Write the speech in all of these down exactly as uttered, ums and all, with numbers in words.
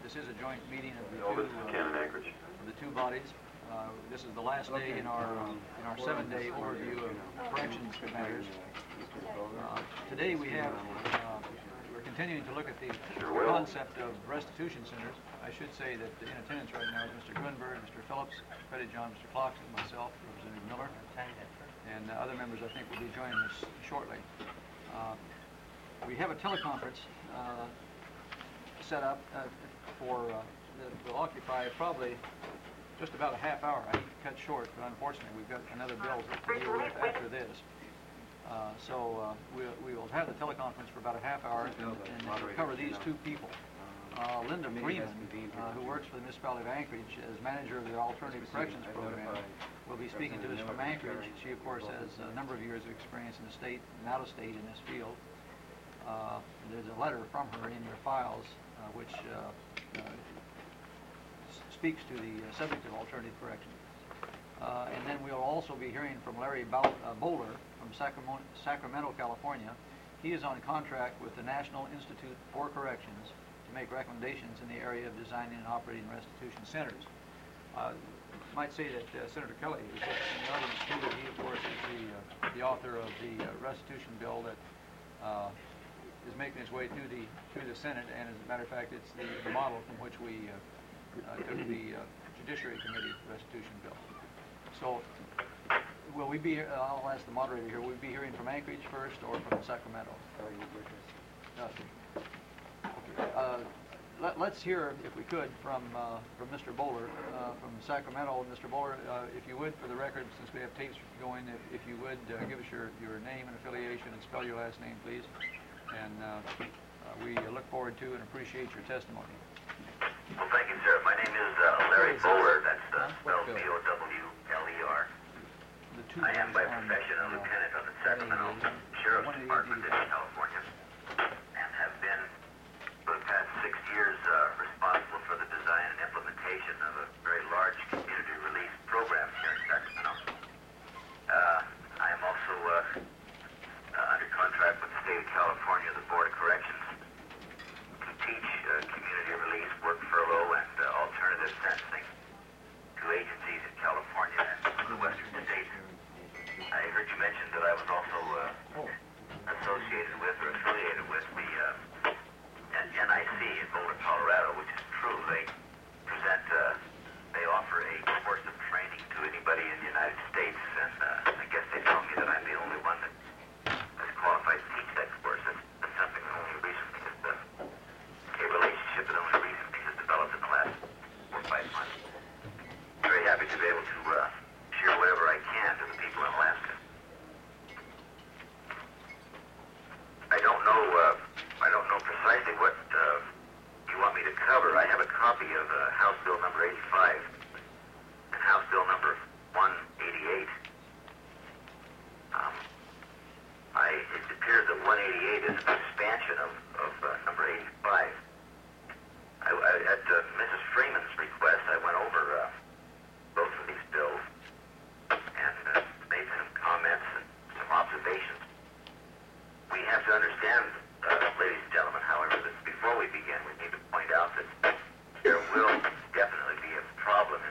this is a joint meeting of the Oh, two, this is uh, Ken in Anchorage. of the two bodies. Uh, this is the last day in our um, in our seven-day overview of corrections matters. Uh, today we have uh, we're continuing to look at the Sure concept of restitution centers. I should say that in attendance right now is Mister Grunberg, Mister Phillips, Petty John, Mister Clarkson, myself, Representative Miller, and uh, other members I think will be joining us shortly. Uh, we have a teleconference uh, set up uh, for uh, that will occupy probably just about a half hour. I need to cut short, but unfortunately we've got another bill to deal with after this. Uh, so uh, we, we will have the teleconference for about a half hour and, and we'll cover these two people. Uh, Linda Freeman, uh, who works for the municipality of Anchorage as manager of the Alternative Corrections Program, will be speaking to us from Anchorage. She, of course, has a number of years of experience in the state and out of state in this field. Uh, there's a letter from her in your files uh, which uh, uh, speaks to the uh, subject of alternative corrections. Uh, and then we'll also be hearing from Larry Bow uh, Bowler from Sacramento, Sacramento, California. He is on contract with the National Institute for Corrections to make recommendations in the area of designing and operating restitution centers. Uh, might say that uh, Senator Kelly is in the audience too. He, of course, is the, uh, the author of the uh, restitution bill that uh, is making its way through the through the Senate, and as a matter of fact, it's the, the model from which we uh, uh, took the uh, Judiciary Committee restitution bill. So, will we be? Uh, I'll ask the moderator here. Will we be hearing from Anchorage first, or from Sacramento? No. Okay. Uh, let, let's hear, if we could, from uh, from Mister Bowler uh, from Sacramento. Mister Bowler, uh, if you would, for the record, since we have tapes going, if, if you would uh, give us your your name and affiliation and spell your last name, please. And uh, uh, we look forward to and appreciate your testimony. Well, thank you, sir. My name is uh, Larry Bowler. That's uh, spelled B O W L E R. I am by profession a lieutenant of the Sacramento Sheriff's Department in California, and have been for the past six years uh, responsible for the design and implementation of a very large community release program here in Sacramento. Uh, I am also uh, uh, under contract with the state of California, the Board of Corrections, to teach uh, community release, work furlough, and uh, alternative sentencing to agencies in California and the western states. I heard you mention that I was also uh, associated with or affiliated with the uh, N I C in Boulder, Colorado, which is true. They present, uh, they offer a course of training to anybody in the United States, and uh, I guess they told me that I'm the only one that is qualified to teach that course. That's, that's something that only recently has been a relationship that only recently has developed in the last four or five months. Very happy to be able to uh, share whatever I can to the people in Alaska. I don't know, uh, I don't know precisely what uh, you want me to cover. I have a copy of uh, House Bill number eighty-five and House Bill number one eighty-eight. Um, I, it appears that one eighty-eight is an expansion of, of uh, number eighty-five. I, I, at uh, Missus Freeman's request, I went over uh, both of these bills and uh, made some comments and some observations. We have to understand, uh, ladies and gentlemen, however, that before we begin, we need to point out that there will definitely be a problem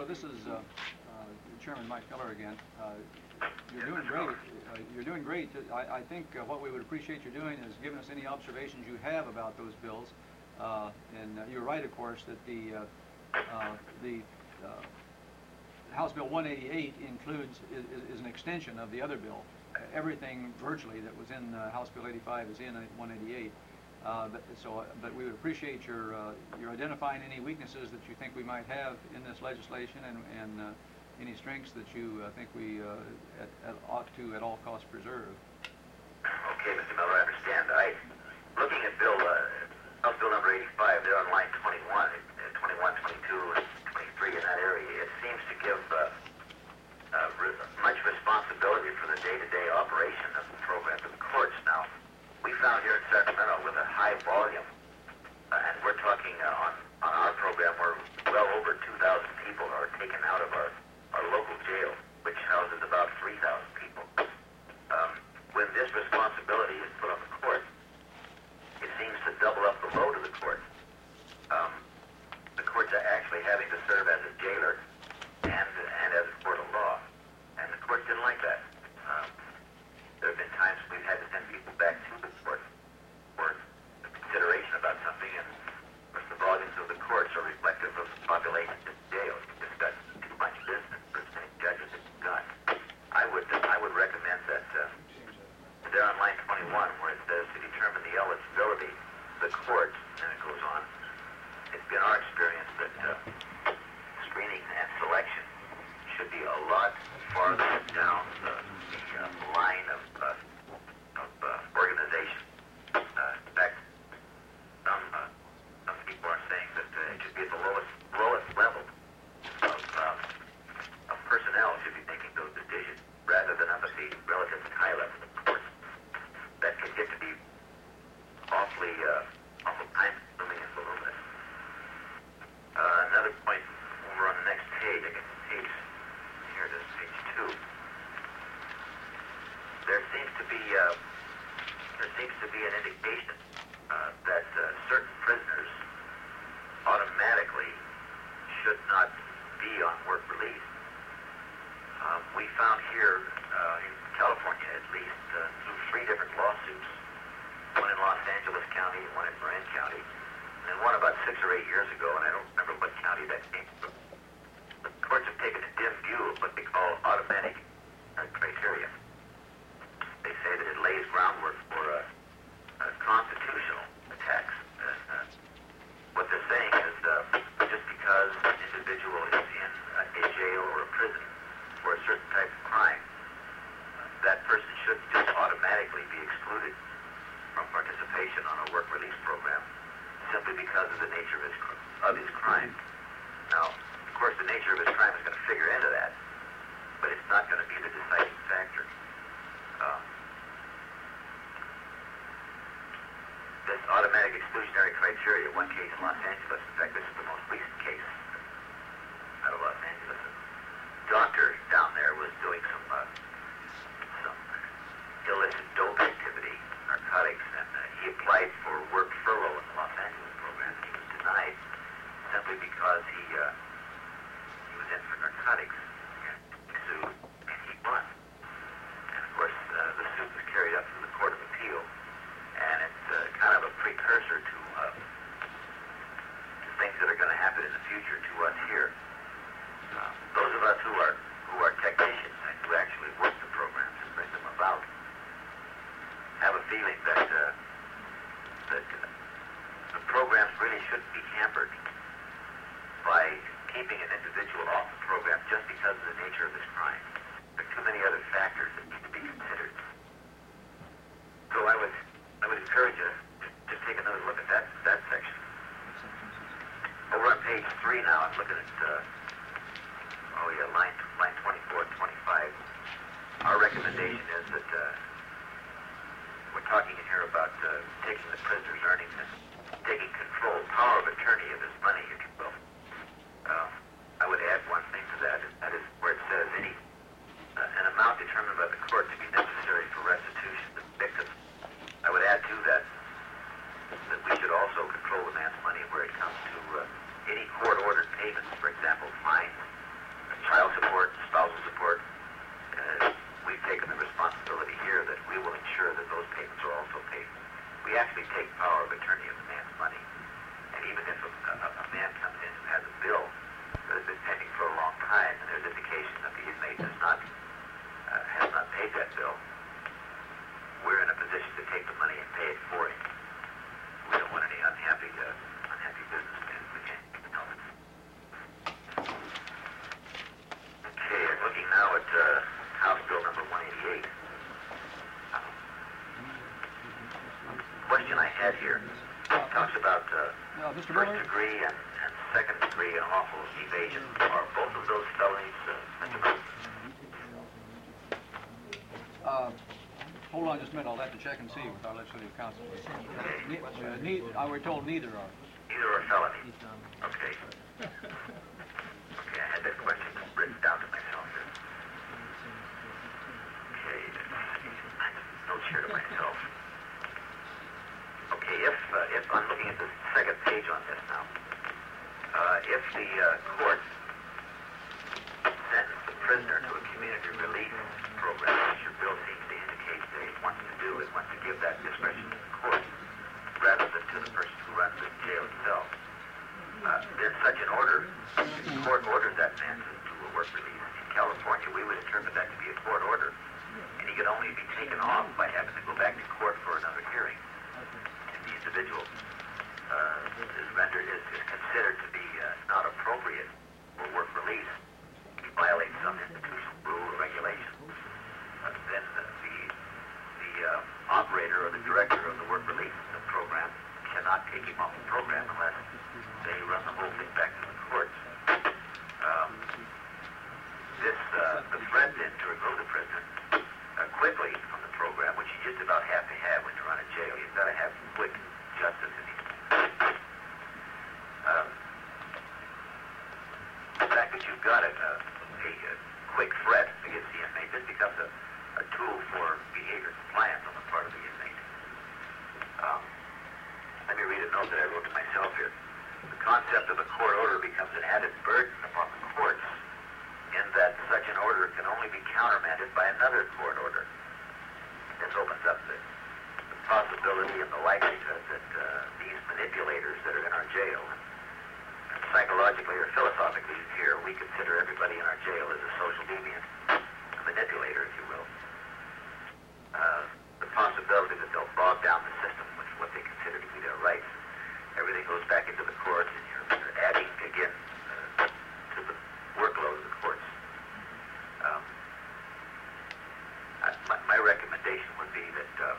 this is uh, uh, Chairman Mike Miller again. Uh, you're doing great. Uh, you're doing great. I, I think uh, what we would appreciate you doing is giving us any observations you have about those bills. Uh, and uh, you're right, of course, that the uh, uh, the uh, House Bill one eighty-eight includes is, is an extension of the other bill. Uh, everything virtually that was in uh, House Bill eighty-five is in one eighty-eight. Uh, but, so, uh, but we would appreciate your uh, your identifying any weaknesses that you think we might have in this legislation, and, and uh, any strengths that you uh, think we uh, at, at ought to at all costs preserve. Okay, Mister Miller, I understand. I, looking at Bill uh, House Bill number eighty-five, there on line twenty-one, uh, twenty-one, twenty-two, and twenty-three in that area, it seems to give uh, uh, re much responsibility for the day-to-day operation of the program to the courts. Now, we found here in Sacramento with a high volume, uh, and we're talking uh, on, on our program where well over two thousand people are taken out of our, our local jail, which houses about three thousand people. Um, when this responsibility is put on the court, it seems to double up the load of the court. Um, the courts are actually having to serve as a jailer and, and as a court of law, and the courts didn't like that. Um, there have been times we've had to send people back to the court for consideration about something, and of course the volumes of the courts are reflective of the population of the jail. It's just got too much business for as many judges as it's got. I would, I would recommend that uh, there on line twenty-one, where it says to determine the eligibility of the courts, and it goes on, it's been our experience that uh, screening and selection should be a lot farther down the, the uh, line of, uh, of uh, organization. Uh, in fact, some, uh, some people are saying that uh, it should be at the lowest, lowest level of, uh, of personnel should be making those decisions, rather than up at the relatively high level of courts. That can get to be awfully, uh, awful time-consuming and voluminous. Uh, another point over on the next page, I guess page, here it is, page two. There seems to be, uh, there seems to be an indication uh, that uh, certain prisoners automatically should not be on work release. Um, we found here uh, in California, at least, uh, through three different lawsuits, one in Los Angeles County and one in Marin County, and then one about six or eight years ago, and I don't remember what county that came from. The courts have taken a dim view of what they call automatic uh, criteria. They say that it lays groundwork for uh, uh, constitutional attacks. Uh, uh, what they're saying is uh, just because an individual is in uh, a jail or a prison for a certain type of crime, uh, that person shouldn't just automatically be excluded from participation on a work release program simply because of the nature of his, of his crime. Now, of course, the nature of his crime is going to figure into that, but it's not going to be the deciding factor. Um, this automatic exclusionary criteria, one case in Los Angeles, in fact, this is the most recent case out of Los Angeles. A doctor down there was doing some, uh, some illicit dope activity, narcotics, and uh, he applied for work furlough in the Los Angeles program, and he was denied simply because he, uh, he was in for narcotics, and he sued, and he won. And of course, uh, the suit was carried up through the Court of Appeal, and it's uh, kind of a precursor to, uh, to things that are going to happen in the future to us here. Uh, those of us who are who are technicians and who actually work the programs and bring them about have a feeling that uh, that uh, the programs really shouldn't be hampered by keeping an individual off the program just because of the nature of his crime. There are too many other factors that need to be considered. So I would I would encourage you to just take another look at that that section. Over on page three now, I'm looking at uh, oh yeah, line line twenty-four and twenty-five. Our recommendation is that uh, we're talking in here about uh, taking the prisoner's earnings and taking control, power of attorney of his money, if you will. Uh, I would add one thing to that, and that is where it says any uh, an amount determined by the court to be necessary for restitution to the victim. I would add to that that we should also control the man's money where it comes to uh, any court-ordered payments, for example, fines, the power of attorney of the man's money. And even if a, a, a man comes in who has a bill that has been pending for a long time, and there's indication that the inmate does not, uh, has not paid that bill, we're in a position to take the money and pay it for him. We don't want any unhappy, uh, unhappy businessmen. We can't help it. Okay, I'm looking now at uh, House Bill number one eighty-eight. Uh, question I had here talks about uh, uh, Mister first Miller? degree and, and second degree unlawful evasion. Are both of those felonies, uh, Mister Miller? Uh, hold on just a minute. I'll have to check and see with our legislative counsel. Ne uh, ne I were told neither are. Neither are felonies. Okay. Okay, I had that question written down to myself here. Okay, I have notes here to myself. Okay, if uh, if I'm looking at the second page on this now, uh, if the uh, court sentenced the prisoner to a community relief program, which your bill seems to indicate that it wants to do, it wants to give that discretion to the court rather than to the person who runs the jail itself. Uh, then such an order, the court orders that man to do a work release. In California, we would interpret that to be a court order, and he could only be taken off by having to go back to court for another hearing. If the individual uh, is rendered, is, is considered to be uh, not appropriate for work release, he violates some institutional rule or regulation, uh, then the, the uh, operator or the director of the work release program cannot take him off the program unless they run the whole thing back to the courts. Um, this, uh, the threat then to remove the prisoner uh, quickly from the program, which you just about have to have when you run a jail. You've got to have quick justice in these. Um, the fact that you've got a, a, a quick threat against the inmate, this becomes a, a tool for behavior compliance on the part of the inmate. Um, let me read a note that I wrote to myself here. The concept of a court order becomes an added burden upon the courts in that such an order can only be countermanded by another court order. This opens up the, the possibility and the likelihood that uh, these manipulators that are in our jail, and psychologically or philosophically here, we consider everybody in our jail as a social deviant, a manipulator, if you will. Uh, the possibility that they'll bog down the system with what they consider to be their rights. Everything goes back into the courts, and you're, you're adding again uh, to the workload of the courts. Um, I, my, my recommendation would be that uh,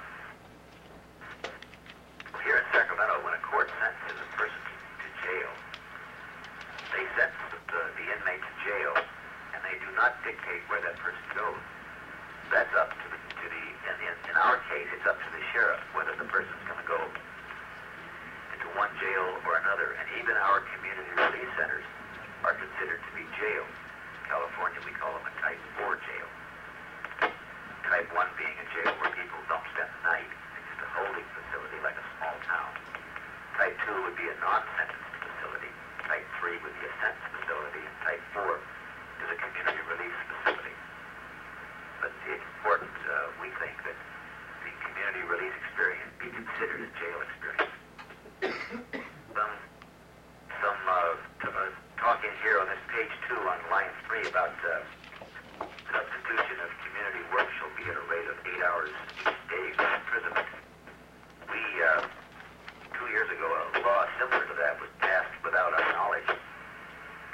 here in Sacramento, when a court sentences a person to jail, they sentence the, the inmate to jail, and they do not dictate where that person goes. That's up to the, to the in, in, in our case, it's up to the sheriff whether the person's going to go into one jail or another. And even our community release centers are considered to be jail. In California, we call them a type four jail. Type one being a jail where people don't spend the night. It's just a holding facility like a small town. Type two would be a non-sentence facility. Type three would be a sentence facility. And type four is a community release facility. But it's important, uh, we think, that the community release experience be considered a jail experience. Some, some uh, t uh, talk in here on this page two on line three about uh, substitution of community work shall be at a rate of eight hours each day for imprisonment. We, uh, two years ago, a law similar to that was passed without our knowledge.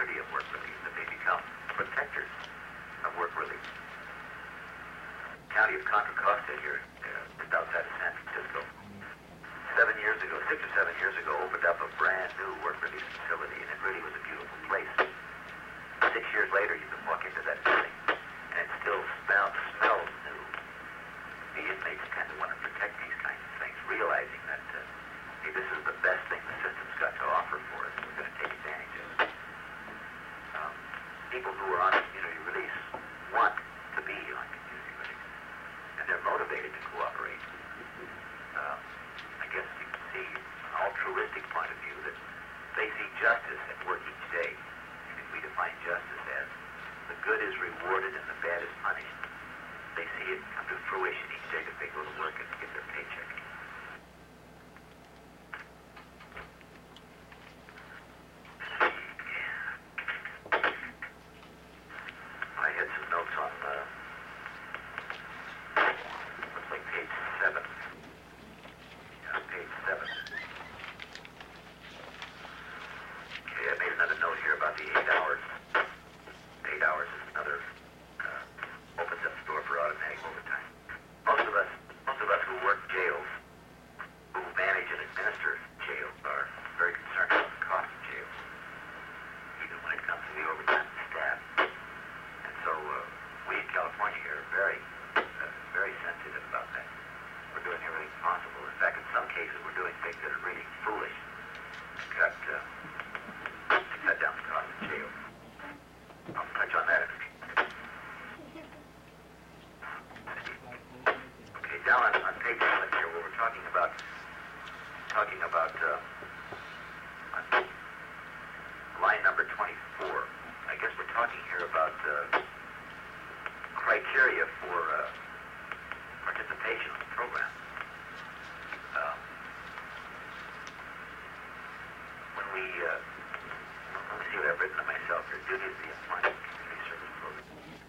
security of work release, that they become protectors of work release. County of Contra Costa here, uh, just outside of San Francisco, seven years ago, six or seven years ago, opened up a brand new work release facility, and it really was a beautiful place. Six years later, you can walk into that building, and it still smells, smells new. The inmates tend to want to protect these kinds of things, realizing that uh, hey, this is the best thing the system's got to offer for us. We're going to take advantage of it. Um, people who are on community release want to be on community release, and they're motivated to cooperate. Um, I guess you can see an altruistic point of view that they see justice at work each day. And we define justice as the good is rewarded and the bad is punished. They see it come to fruition each day that they go to work and get their paycheck. I had some notes on, uh, looks like page seven. Yeah, page seven. Okay, I made another note here about the eight hours. Eight hours is another, uh, opens up the door for automatic overtime. Most of us, most of us who work jails, who manage and administer jails, are very concerned about the cost of jails, even when it comes to the overtime of the staff. And so, uh, we in California here are very, uh, very sensitive about that. We're doing everything possible. In fact, in some cases, we're doing things that are really foolish to cut, uh, to cut down the cost of jail. I'll touch on that in a few minutes. Okay, down on, on page seven here, where we're talking about, talking about, uh, on line number twenty-four. I guess we're talking here about, uh, criteria for, uh, participation in the program. Um, when we, uh, let me see what I've written to myself here. Duty of the Employment Community Service Program.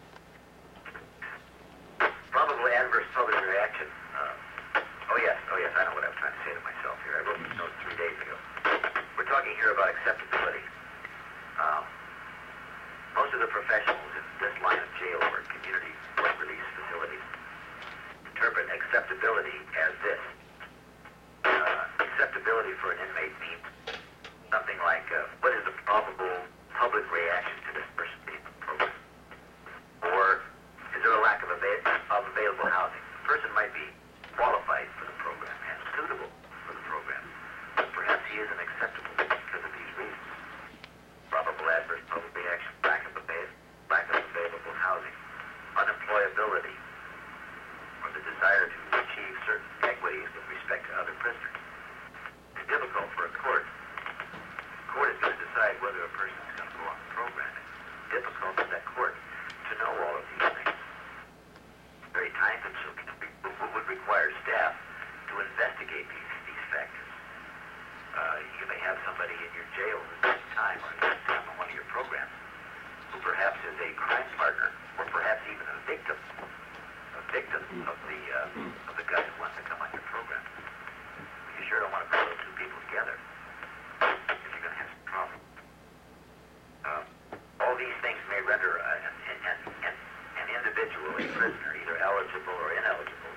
Probable adverse public reaction. Uh, oh yes, oh yes, I know what I was trying to say to myself here. I wrote this note three days ago. We're talking here about acceptability. Um, most of the professionals in this line of jail or community work release facilities interpret acceptability as this. Uh, acceptability for an inmate means something like, uh, what is the probable public reaction to this person being in the program? Or is there a lack of, ava of available housing? The person might be qualified for the program and suitable for the program, but perhaps he isn't acceptable because of these reasons. Probable adverse public reaction, lack of, lack of available housing, unemployability, or the desire to achieve certain equities with respect to other prisoners. It's difficult for a court. The court is going to decide whether a person is going to go on the program. It's difficult for that court to know all of these things. Very time-consuming. It would require staff to investigate these, these factors. Uh, you may have somebody in your jail at the time or at the time on one of your programs who perhaps is a crime partner or perhaps even a victim a victim of the uh, of the guy who wants to come on your program. You sure don't want to put those two people together if you're going to have some problems. Uh, all these things may render uh, an, an, an, an individual, a prisoner, either eligible or ineligible.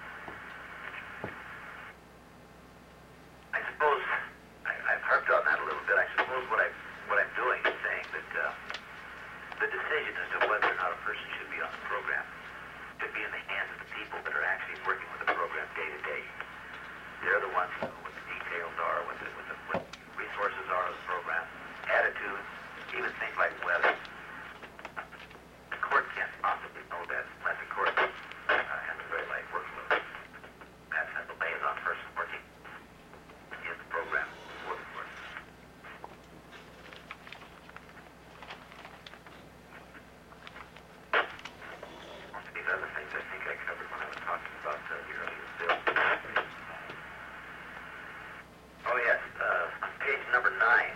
I suppose I, I've harped on that a little bit. I suppose what I what I'm doing is saying that uh, the decision as to whether or not a person should be on the program should be in the hands of the people that are actually working with the program day to day. They're the ones who know what the details are, what the, what the, what the resources are of the program, attitudes, even things like weather. The court can't possibly know that unless the court uh, has a very light workload. That's a liaison person working in the program for the court. These other things I think I covered when I was talking about uh, the earlier bill. Oh yes, uh, on page number nine,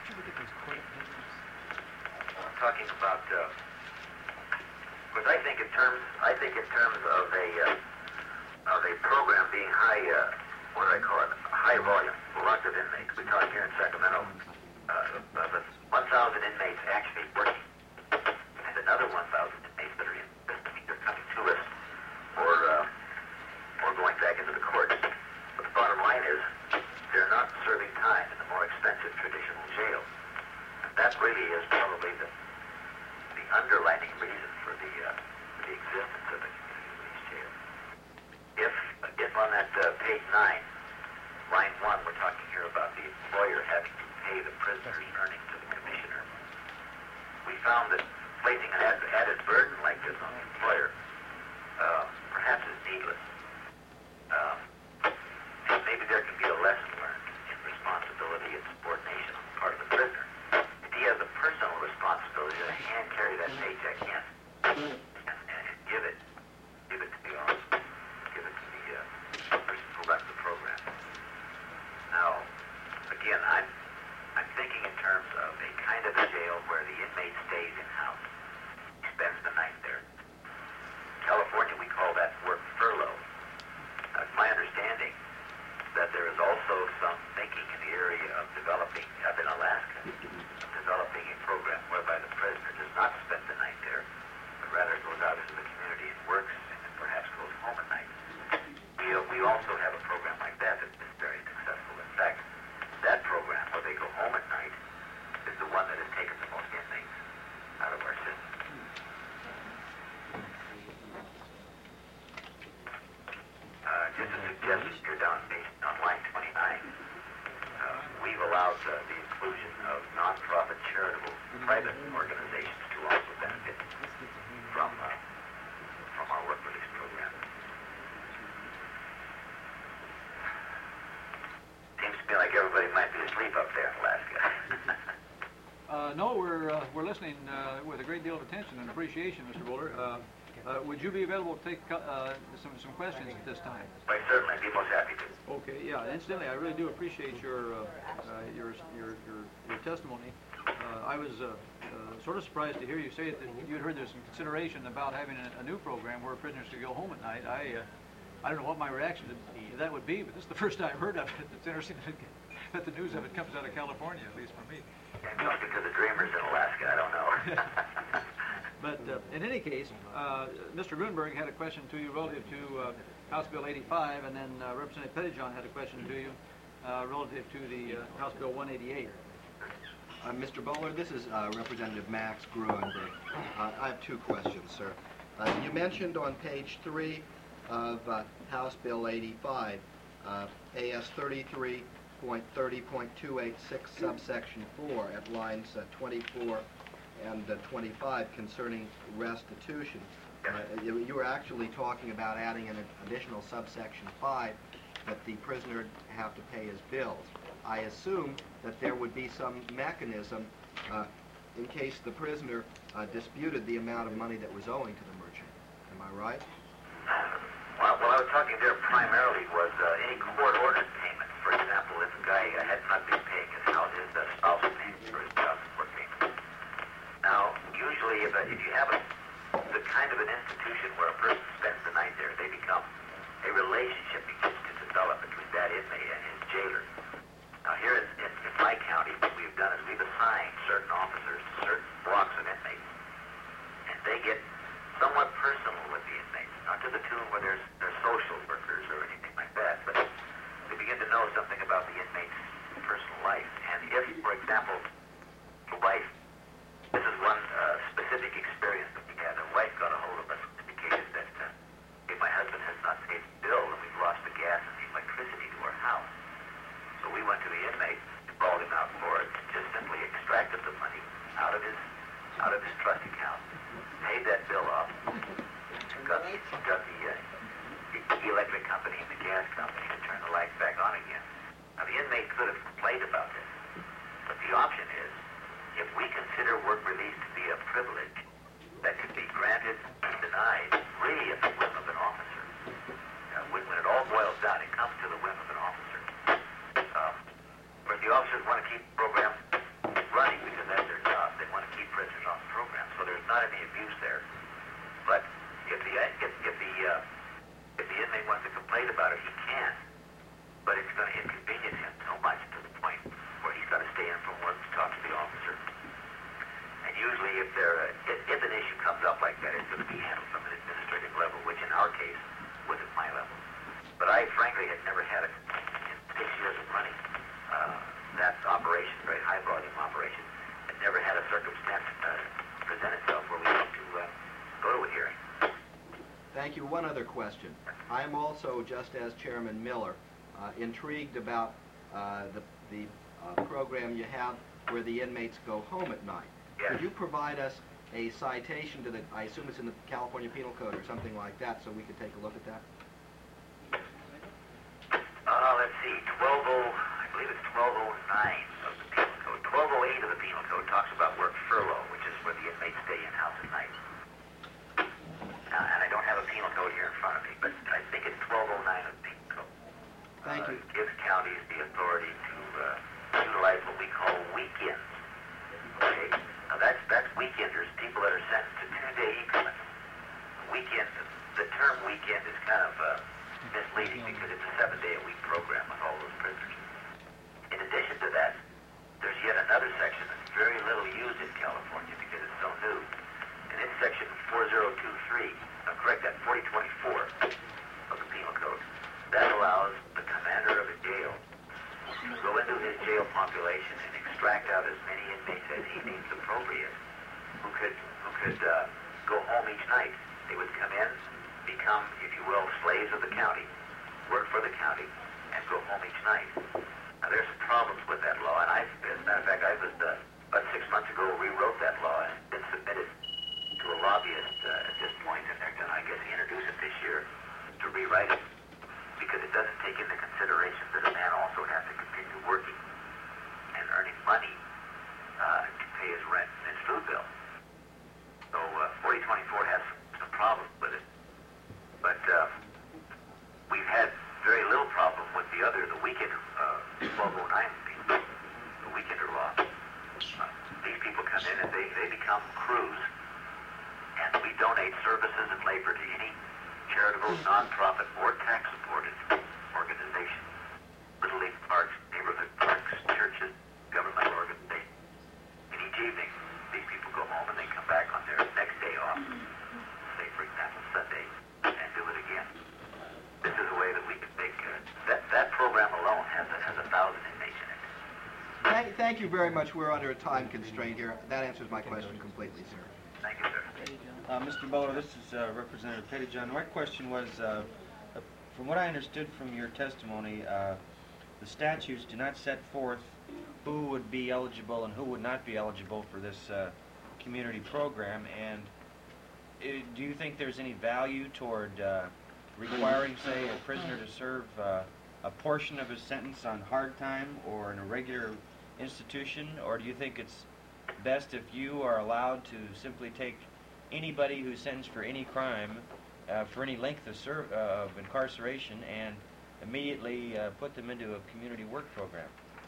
I'm talking about, uh, because I think in terms, I think in terms of a uh, of a program being high, uh, what do I call it, high volume, productive inmates. We talk here in Sacramento uh, of a monthly thousand inmates actually working, and another one thousand inmates that are in prison. They're coming to us for, uh, for going back into the courts. But the bottom line is, they're not serving time in the more expensive traditional jail. And that really is probably the, the underlining reason for the, uh, for the existence of the community release jail. If, if on that uh, page nine, line one, we're talking here about the employer having to pay the prisoner's earnings to the commissioner, we found that placing an added, added burden like this on the employer uh, perhaps is needless. Um, and maybe there can be a lesson learned in responsibility and subordination on the part of the prisoner. If he has a personal responsibility to hand carry that paycheck in and, and give it, give it to the officer, give it to the uh, person who runs the program. Now, again, I'm, I'm thinking in terms of a kind of a jail where the inmate stays in-house. He spends the night there. In California, we call that work furlough. Uh, it's my understanding that there is also some thinking in the area of developing, up in Alaska, of developing a program whereby the prisoner does not spend the night there, but rather goes out into the community and works and then perhaps goes home at night. We, uh, we also have a program like that that's been very successful. In fact, that program where they go home at night is the one that has taken the most inmates out of our system. Uh, just a suggestion here down on line twenty-nine, uh, we've allowed uh, the inclusion of nonprofit charitable private organizations to also benefit from, uh, from our work release program. Seems to me like everybody might be asleep up there in Alaska. Uh, no, we're, uh, we're listening uh, with a great deal of attention and appreciation, Mister Bowler. Uh, uh, would you be available to take uh, some, some questions at this time? I certainly be most happy to. Okay, yeah, incidentally, I really do appreciate your, uh, uh, your, your, your, your testimony. Uh, I was uh, uh, sort of surprised to hear you say that you had heard there's some consideration about having a, a new program where prisoners could go home at night. I, uh, I don't know what my reaction to that would be, but this is the first I've heard of it. It's interesting that, it, that the news of it comes out of California, at least for me. And talking to the dreamers in Alaska, I don't know. But uh, in any case, uh, Mister Grunberg had a question to you relative to uh, House Bill eighty-five, and then uh, Representative Pettyjohn had a question to you uh, relative to the uh, House Bill one eighty-eight. Uh, Mister Bowler, this is uh, Representative Max Grunberg. Uh, I have two questions, sir. Uh, you mentioned on page three of uh, House Bill eighty-five, uh, A S thirty-three point thirty point two eight six subsection four at lines uh, twenty-four and uh, twenty-five concerning restitution. Uh, you, you were actually talking about adding an additional subsection five that the prisoner have to pay his bills. I assume that there would be some mechanism uh, in case the prisoner uh, disputed the amount of money that was owing to the merchant. Am I right? Well, what I was talking there primarily was uh, any court-ordered payment. For example, if a guy uh, had not been paying his house, his uh, spouse payment for his child support payment. Now, usually, if, uh, if you have a, the kind of an institution where a person spends the night there, they become a relationship begins to develop between that inmate and his jailer. Now, here in, in, in my county, what we've done is we've assigned certain officers to certain blocks of inmates, and they get somewhat personal with the inmates, not to the tune where there's, there's social workers or anything like that, but they begin to know something about the inmate's personal life. And if, for example, the wife, this is one uh, specific experience that we had, a wife got a hold of us and indicated that uh, if my husband has not paid the bill and we've lost the gas and the electricity to our house. So we went to the inmate, called him out for it, just simply extracted the money out of his out of his trust account, paid that bill off, got, got the, uh, the electric company and the gas company to turn the lights back on again. Now the inmate could have complained about this, but the option is, if we consider work release to be a privilege that could be granted and denied, really at the whim of an officer. Uh, when, when it all boils down, it comes to the whim of an officer. Um, but the officers want to keep the program running because that's their job. They want to keep prisoners on the program, so there's not any abuse there. But if the if, if the uh, if the inmate wants to complain about it, he can. But it's going to inconvenience him so much to the point where he's got to stay in from work to talk to the officer. if there, uh, if, if an issue comes up like that, it's going to be handled from an administrative level, which in our case was at my level. But I frankly had never had it in six years of running uh, that operation, very high volume operation. Had never had a circumstance uh, present itself where we had to uh, go to a hearing. Thank you. One other question. I'm also, just as Chairman Miller, uh, intrigued about uh, the, the uh, program you have where the inmates go home at night. Yes. Could you provide us a citation to the, I assume it's in the California Penal Code or something like that, so we could take a look at that? Uh, let's see, twelve oh, I believe it's twelve oh nine of the Penal Code. twelve oh eight of the Penal Code talks about work furlough, which is where the inmates stay in-house at night. Uh, and I don't have a Penal Code here in front of me, but I think it's twelve oh nine of the Penal Code. Thank uh, you. Gives counties the authority to uh, utilize what we call weekends. Okay, now that's, that's weekenders, people that are sentenced to two-day increments. Weekend, the term weekend is kind of uh, misleading because it's a seven-day-a-week program with all those prisoners. In addition to that, there's yet another section that's very little used in California because it's so new. And it's section four oh two three, I'm correct, that forty twenty-four of the Penal Code. That allows the commander of a jail to go into his jail population and extract out as many inmates as he deems appropriate who could, who could uh, go home each night. They would come in, become, if you will, slaves of the county, work for the county, and go home each night. Now, there's some problems with that law, and I, as a matter of fact, I was, uh, about six months ago, rewrote that law, and it's been submitted to a lobbyist uh, at this point, and they're going to, I guess, introduce it this year to rewrite it, because it doesn't take into consideration that a man also has to continue working and earning money uh, to pay his rent and his food bill. So uh, forty twenty-four has some problems with it. But uh, we've had very little problem with the other, the weekend, uh, twelve oh nine people, the weekender law. Uh, these people come in and they, they become crews, and we donate services and labor to any charitable, non-profit, or tax-supported organization. Little League parks, neighborhood parks, churches, government organizations. And each evening, these people go home and they come back on their next day off, say, for example, Sunday, and do it again. This is a way that we can make, uh, that, that program alone has a, has a thousand inmates in it. Thank, thank you very much. We're under a time constraint here. That answers my question completely, sir. Thank you, sir. Uh, Mister Bowler, this is uh, Representative Pettyjohn. My question was, uh, uh, from what I understood from your testimony, uh, the statutes do not set forth who would be eligible and who would not be eligible for this uh, community program. And uh, do you think there's any value toward uh, requiring, say, a prisoner to serve uh, a portion of his sentence on hard time or in a regular institution? Or do you think it's best if you are allowed to simply take anybody who's sentenced for any crime, uh, for any length of, serv uh, of incarceration, and immediately uh, put them into a community work program?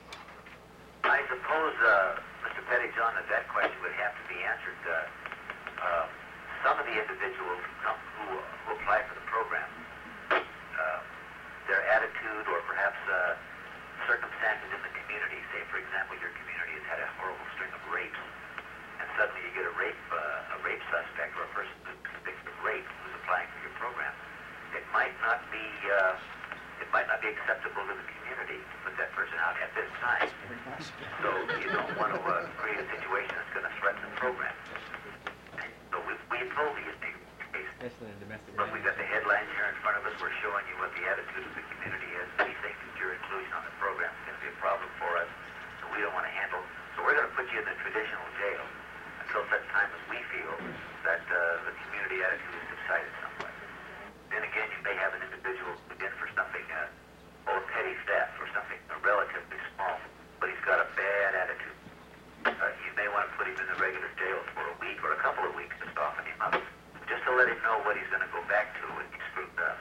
I suppose, uh, Mister Pettyjohn, that that question would have to be answered. Uh, uh, some of the individuals who, come, who, who apply for the program, uh, their attitude or perhaps uh, circumstances in the community, say, for example, your community has had a horrible string of rapes, and suddenly you get a rape, uh, a rape suspect or a person who's convicted of rape who's applying for your program. It might not be, uh, it might not be acceptable to the community to put that person out at this time. So you don't want to uh, create a situation that's going to threaten the program. So we, we told you in the case, but we got the headlines here in front of us. We're showing you what the attitude of the community is. We think that your inclusion on the program is going to be a problem for us, so we don't want to handle. So we're going to put you in the traditional jail until such time as we feel that uh, the community attitude is subsided somewhat. Then again, you may have an individual who's in for something, uh, or petty theft or something uh, relatively small, but he's got a bad attitude. Uh, you may want to put him in the regular jail for a week or a couple of weeks to soften him up, just to let him know what he's going to go back to when he's screwed up.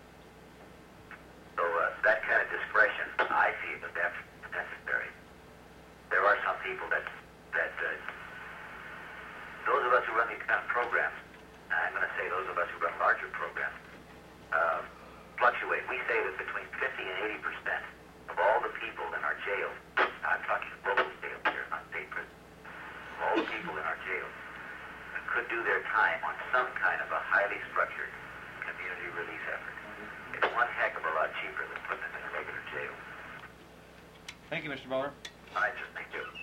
So uh, that kind of discretion, I feel that that's necessary. There are some people that, that uh, those of us who run these kind of programs, and I'm going to say those of us who run larger programs, uh, fluctuate. We say that between fifty and eighty percent of all the people in our jails, I'm talking local jails here, not state prisons, of all the people in our jails, could do their time on some kind of a highly structured community release effort. It's one heck of a lot cheaper than putting them in a regular jail. Thank you, Mister Bowler. All right, sir, thank you.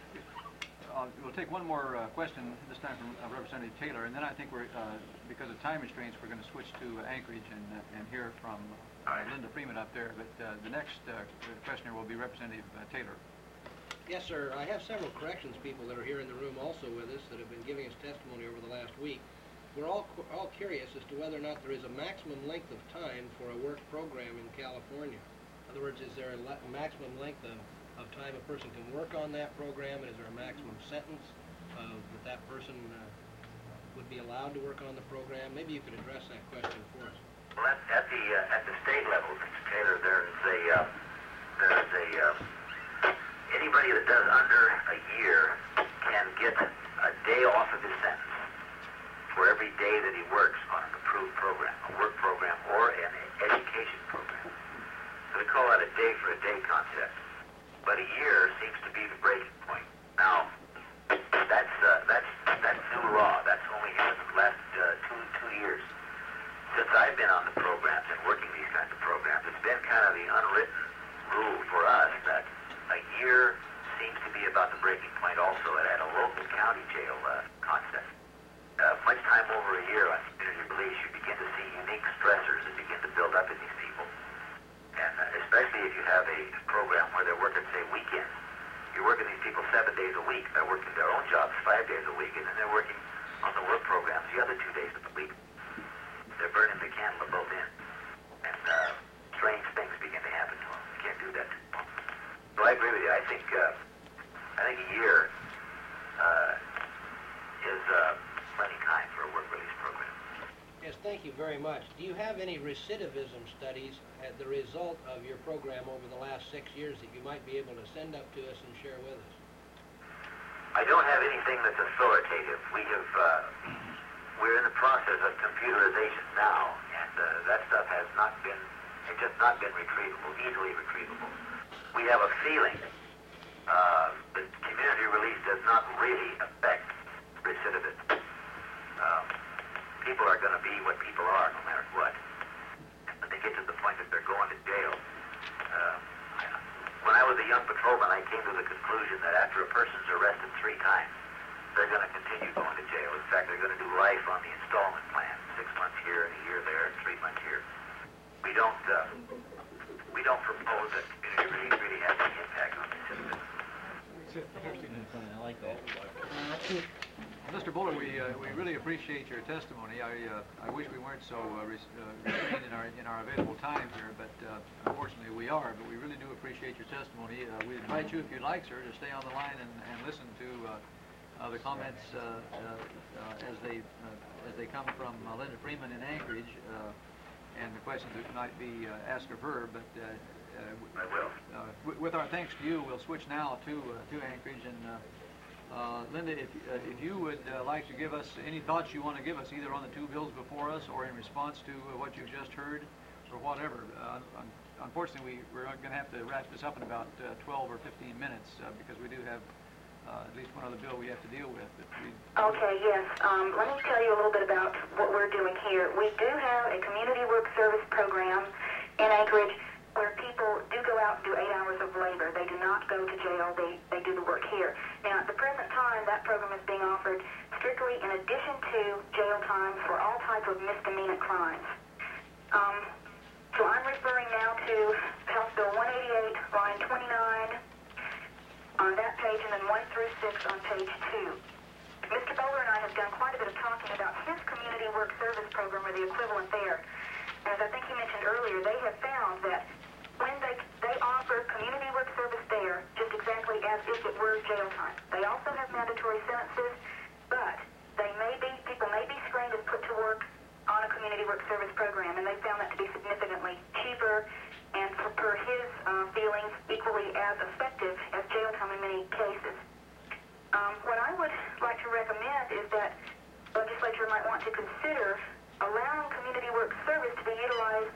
Uh, we'll take one more uh, question, this time from uh, Representative Taylor, and then I think we're, uh, because of time restraints, we're going to switch to Anchorage and, uh, and hear from uh, Linda Freeman up there. But uh, the next uh, questioner will be Representative uh, Taylor. Yes, sir. I have several corrections people that are here in the room also with us that have been giving us testimony over the last week. We're all, all curious as to whether or not there is a maximum length of time for a work program in California. In other words, is there a le maximum length of, of time a person can work on that program, and is there a maximum sentence uh, that that person uh, would be allowed to work on the program? Maybe you could address that question for us. Well, at, at the uh, at the state level, Mister Taylor, there's a uh, there's a uh, anybody that does under a year can get a day off of his sentence for every day that he works on an approved program, a work program or an education program. So we call that a day for a day concept. But a year seems to be the breaking point. Now, that's uh, that's that's new law. That's only happened in the last uh, two two years. Since I've been on the programs and working these kinds of programs, it's been kind of the unwritten rule for us that a year seems to be about the breaking point also at, at a local county jail uh, concept. Uh, much time over a year on community release, you begin to see unique stressors that begin to build up in these people. And uh, especially if you have a program where they're working, say, weekends. You're working these people seven days a week. They're working their own jobs five days a week, and then they're working on the work programs the other two days of the week. They're burning the candle at both ends. And uh, strange things begin to happen to them. You can't do that to them. So I agree with you. I think, uh, I think a year uh, is uh, plenty time for a work release program. Yes, thank you very much. Do you have any recidivism studies as the result of your program over the last six years that you might be able to send up to us and share with us? I don't have anything that's authoritative. We have, uh, we're in the process of computerization now, and uh, that stuff has not been, it's just not been retrievable, easily retrievable. We have a feeling uh, that community release does not really affect recidivism. Um, people are going to be what people are no matter what. When they get to the point that they're going to jail. Uh, when I was a young patrolman, I came to the conclusion that after a person's arrested three times, they're going to continue going to jail. In fact, they're going to do life on the installment plan, six months here and a year there and three months here. We don't, uh, we don't propose that community release really has any impact on recidivism. I like that. Mister Bowler, we uh, we really appreciate your testimony. I uh, I wish we weren't so uh, res uh, restrained in our in our available time here, but uh, unfortunately we are. But we really do appreciate your testimony. Uh, we invite you, if you'd like, sir, to stay on the line and, and listen to uh, uh, the comments uh, uh, uh, as they uh, as they come from uh, Linda Freeman in Anchorage, uh, and the questions that might be uh, asked of her. But uh, uh, I will. Uh, with our thanks to you, we'll switch now to uh, to Anchorage. And uh, uh, Linda, if uh, if you would uh, like to give us any thoughts you want to give us, either on the two bills before us or in response to uh, what you've just heard, or whatever. Uh, un unfortunately, we we're going to have to wrap this up in about uh, twelve or fifteen minutes uh, because we do have uh, at least one other bill we have to deal with. That we Okay, yes. Um, let me tell you a little bit about what we're doing here. We do have a community work service program in Anchorage where people do go out and do eight hours of labor. They do not go to jail. They, they do the work here. Now, at the present time, that program is being offered strictly in addition to jail time for all types of misdemeanor crimes. Um, so I'm referring now to House Bill one eighty-eight, line twenty-nine, on that page, and then one through six on page two. Mister Bowler and I have done quite a bit of talking about his community work service program, or the equivalent there. And as I think he mentioned earlier, they have found that when they, they offer community work service there, just exactly as if it were jail time. They also have mandatory sentences, but they may be, people may be screened and put to work on a community work service program, and they found that to be significantly cheaper and, for, per his uh, feelings, equally as effective as jail time in many cases. Um, what I would like to recommend is that the legislature might want to consider allowing community work service to be utilized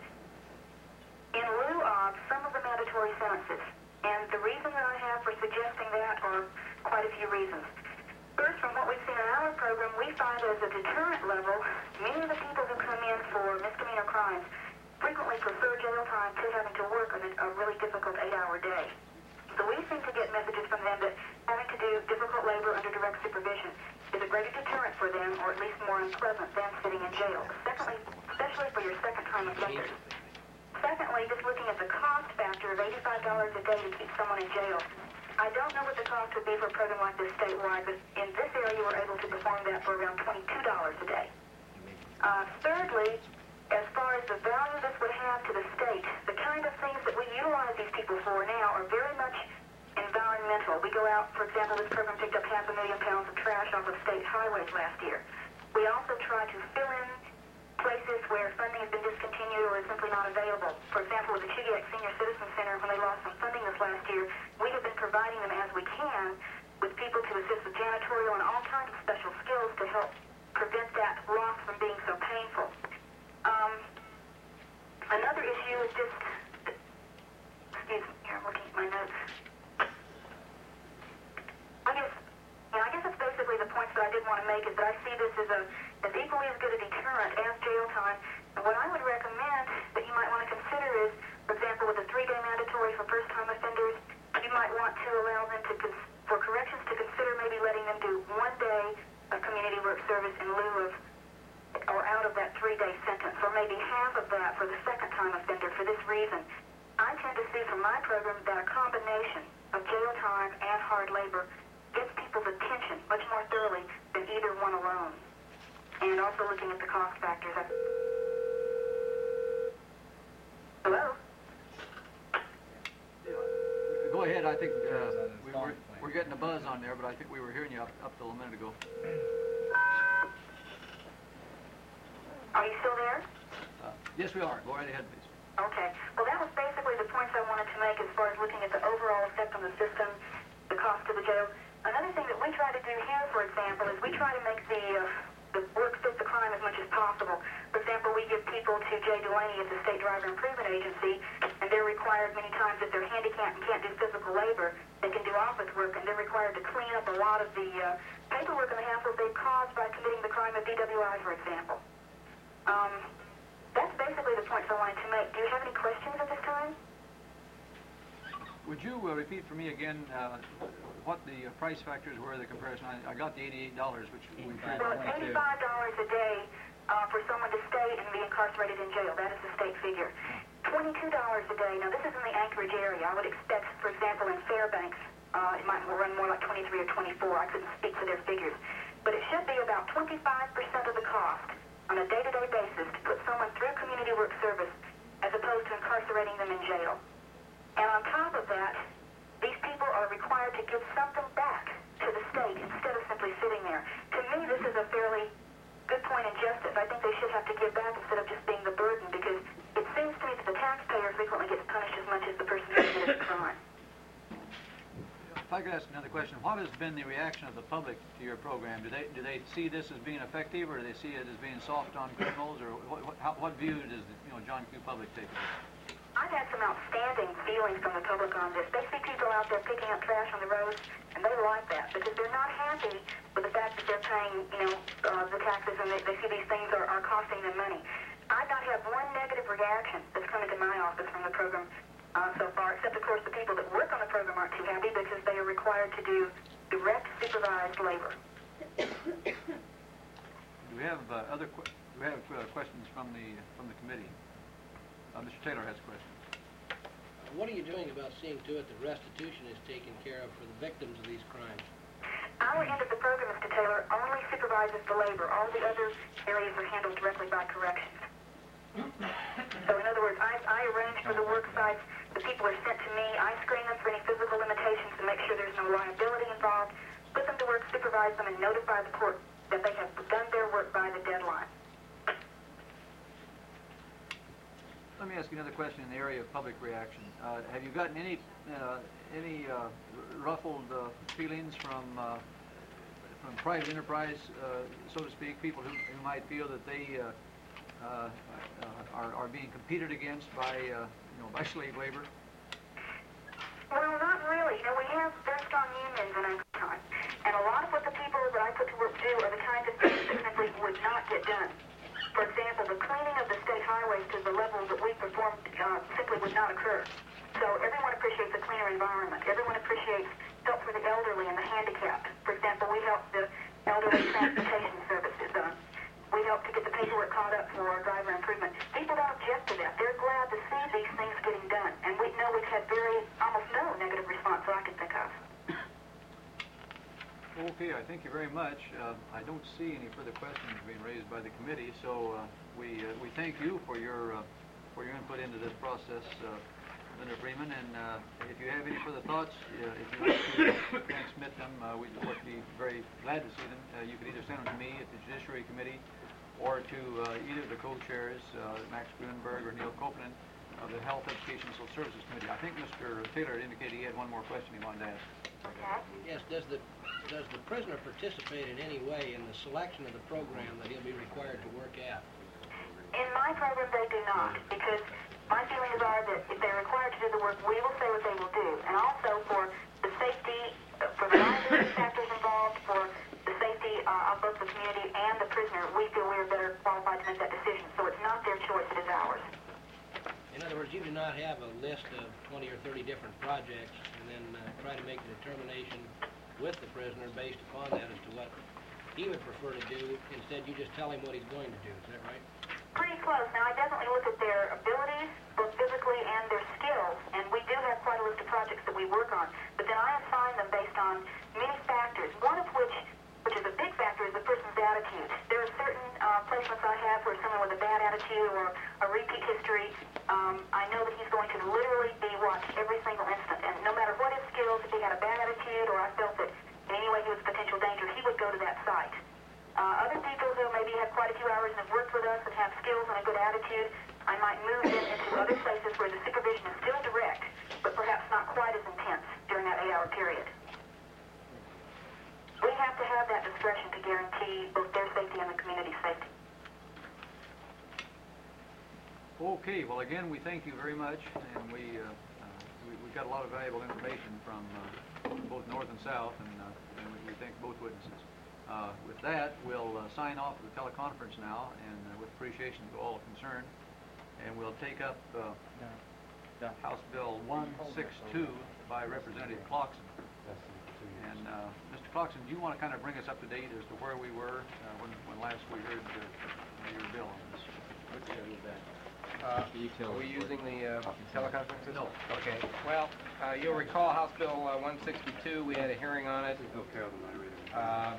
in lieu of some of the mandatory sentences. And the reason that I have for suggesting that are quite a few reasons. First, from what we've seen in our program, we find as a deterrent level, many of the people who come in for misdemeanor crimes frequently prefer jail time to having to work on a, a really difficult eight-hour day. So we seem to get messages from them that having to do difficult labor under direct supervision is a greater deterrent for them, or at least more unpleasant than sitting in jail. Secondly, especially for your second-time offenders. Secondly, just looking at the cost factor of eighty-five dollars a day to keep someone in jail. I don't know what the cost would be for a program like this statewide, but in this area we're able to perform that for around twenty-two dollars a day. Uh, thirdly, as far as the value this would have to the state, the kind of things that we utilize these people for now are very much environmental. We go out, for example, this program picked up half a million pounds of trash off of state highways last year. We also try to fill in places where funding has been discontinued or is simply not available. For example, with the Chugiak Senior Citizen Center, when they lost some funding this last year, we have been providing them as we can with people to assist with janitorial and all kinds of special skills to help prevent that loss from being so painful. Um, another issue is just, excuse me, here I'm looking at my notes. I guess, you know, I guess that's basically the points that I did want to make is that I see this as a as equally as good a deterrent as jail time. And what I would recommend that you might want to consider is, for example, with a three-day mandatory for first-time offenders, you might want to allow them to, cons for corrections to consider maybe letting them do one day of community work service in lieu of, or out of that three-day sentence, or maybe half of that for the second-time offender for this reason. I tend to see from my program that a combination of jail time and hard labor gets people's attention much more thoroughly than either one alone. And also looking at the cost factors. Hello? Go ahead, I think uh, we were, we're getting a buzz on there, but I think we were hearing you up, up till a minute ago. Are you still there? Uh, yes, we are. Go right ahead, please. Okay. Well, that was basically the points I wanted to make as far as looking at the overall effect on the system, the cost to the jail. Another thing that we try to do here, for example, is we try to make the... Uh, the work fit the crime as much as possible. For example, we give people to Jay Delaney at the State Driver Improvement Agency, and they're required many times if they're handicapped and can't do physical labor, they can do office work, and they're required to clean up a lot of the uh, paperwork and the hassles they've caused by committing the crime of D W I, for example. Um, that's basically the points I wanted to make. Do you have any questions at this time? Would you uh, repeat for me again uh, what the uh, price factors were, the comparison? I, I got the eighty-eight dollars, which we paid. Well, it's eighty-five dollars a day uh, for someone to stay and be incarcerated in jail. That is the state figure. twenty-two dollars a day. Now, this is in the Anchorage area. I would expect, for example, in Fairbanks, uh, it might run more like twenty-three or twenty-four. I couldn't speak to their figures. But it should be about twenty-five percent of the cost on a day-to-day basis to put someone through community work service as opposed to incarcerating them in jail. And on top of that, these people are required to give something back to the state instead of simply sitting there. To me, this is a fairly good point in justice. I think they should have to give back instead of just being the burden, because it seems to me that the taxpayer frequently gets punished as much as the person who committed the crime. If I could ask another question, what has been the reaction of the public to your program? Do they do they see this as being effective, or do they see it as being soft on criminals, or what what, how, what view does the you know John Q. public take of this? I've had some outstanding feelings from the public on this. They see people out there picking up trash on the roads, and they like that because they're not happy with the fact that they're paying, you know, uh, the taxes, and they, they see these things are, are costing them money. I've not had one negative reaction that's come into my office from the program uh, so far, except, of course, the people that work on the program aren't too happy because they are required to do direct supervised labor. Do we have uh, other qu do we have uh, questions from the from the committee? Uh, Mister Taylor has questions. Uh, what are you doing about seeing to it that restitution is taken care of for the victims of these crimes? Our end of the program, Mister Taylor, only supervises the labor. All the other areas are handled directly by corrections. So, in other words, I, I arrange for the work sites. The people are sent to me. I screen them for any physical limitations and make sure there's no liability involved, put them to work, supervise them, and notify the court that they have done their work by the deadline. Let me ask you another question in the area of public reaction. Uh, have you gotten any uh, any uh, ruffled uh, feelings from uh, from private enterprise, uh, so to speak, people who, who might feel that they uh, uh, uh, are, are being competed against by uh, you know by slave labor? Well, not really. You know, we have very strong unions in our time. And a lot of what the people that I put to work do are the kinds of things that simply would not get done. For example, the cleaning of the state highways to the levels that we performed uh, simply would not occur. So everyone appreciates a cleaner environment. Everyone appreciates help for the elderly and the handicapped. For example, we help the elderly transportation services. Uh, we help to get the paperwork caught up for driver improvement. People don't object to that. They're glad to see these things getting done. And we know we've had very, almost no negative response that I can think of. Okay, I thank you very much. Uh, I don't see any further questions being raised by the committee, so uh, we uh, we thank you for your uh, for your input into this process, uh, Linda Freeman. And uh, if you have any further thoughts, uh, if you wish to transmit them, uh, we would be very glad to see them. Uh, you could either send them to me at the Judiciary Committee, or to uh, either of the co-chairs, uh, Max Grunberg or Neil Copeland, of the Health, Education, and Social Services Committee. I think Mister Taylor indicated he had one more question he wanted to ask. Okay. Yes, does the, does the prisoner participate in any way in the selection of the program that he'll be required to work at? In my program, they do not, because my feelings are that if they're required to do the work, we will say what they will do. And also for the safety, uh, for the liability factors involved, for the safety uh, of both the community and the prisoner, we feel we are better qualified to make that decision. So it's not their choice, it is ours. In other words, you do not have a list of twenty or thirty different projects and then uh, try to make a determination with the prisoner based upon that as to what he would prefer to do. Instead, you just tell him what he's going to do. Is that right? Pretty close. Now, I definitely look at their abilities, both physically and their skills, and we do have quite a list of projects that we work on. But then I assign them based on many factors, one of which, which is a big factor, is the person's attitude. There are certain uh, placements I have for someone with a bad attitude or a repeat history. Um, I know that he's going to literally be watched every single instant, and no matter what his skills, if he had a bad attitude or I felt that in any way he was a potential danger, he would go to that site. Uh, other people who maybe have quite a few hours and have worked with us and have skills and a good attitude, I might move them into other places where the supervision is still direct, but perhaps not quite as intense during that eight-hour period. We have to have that discretion to guarantee both their safety and the community's safety. Okay, well again, we thank you very much, and we, uh, uh, we, we got a lot of valuable information from uh, both North and South, and, uh, and we, we thank both witnesses. Uh, with that, we'll uh, sign off the teleconference now, and uh, with appreciation to all concerned, and we'll take up uh, House Bill one sixty-two by Representative Clarkson. And uh, Mister Clarkson, do you want to kind of bring us up to date as to where we were uh, when, when last we heard uh, your bill on this? Uh, are we using the uh, teleconference system? No. Okay. Well, uh, you'll recall House Bill uh, one sixty-two. We had a hearing on it. Um, uh,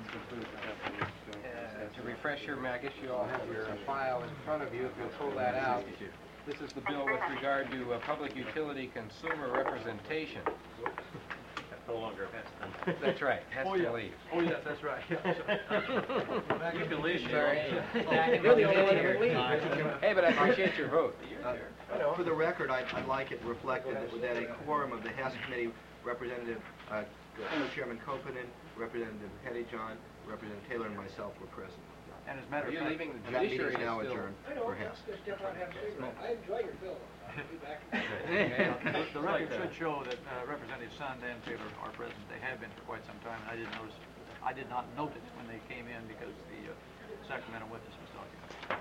to refresh your, I guess you all have your uh, file in front of you. If you'll pull that out, this is the bill with regard to uh, public utility consumer representation. No longer has That's right. Has oh, to yeah. leave. Oh, yes, that's right. Yeah, You can leave. Sorry. You're the only one who can leave. Hey, but I appreciate your vote. Uh, For the record, I'd, I'd like it reflected that, that a quorum of the Hess Committee, Representative uh, Chairman Copeland, Representative Pettyjohn, Representative Taylor, and myself were present. And as a matter Are of you fact, leaving the And that meeting judiciary is now still? adjourned I know. for Hess. Just step out and have a cigarette. I enjoy your bill. I'll be back. the, the record should show that uh, Representative Sund and Taylor are present. They have been for quite some time, and I didn't notice. I did not note it when they came in because the uh, Sacramento witness was talking.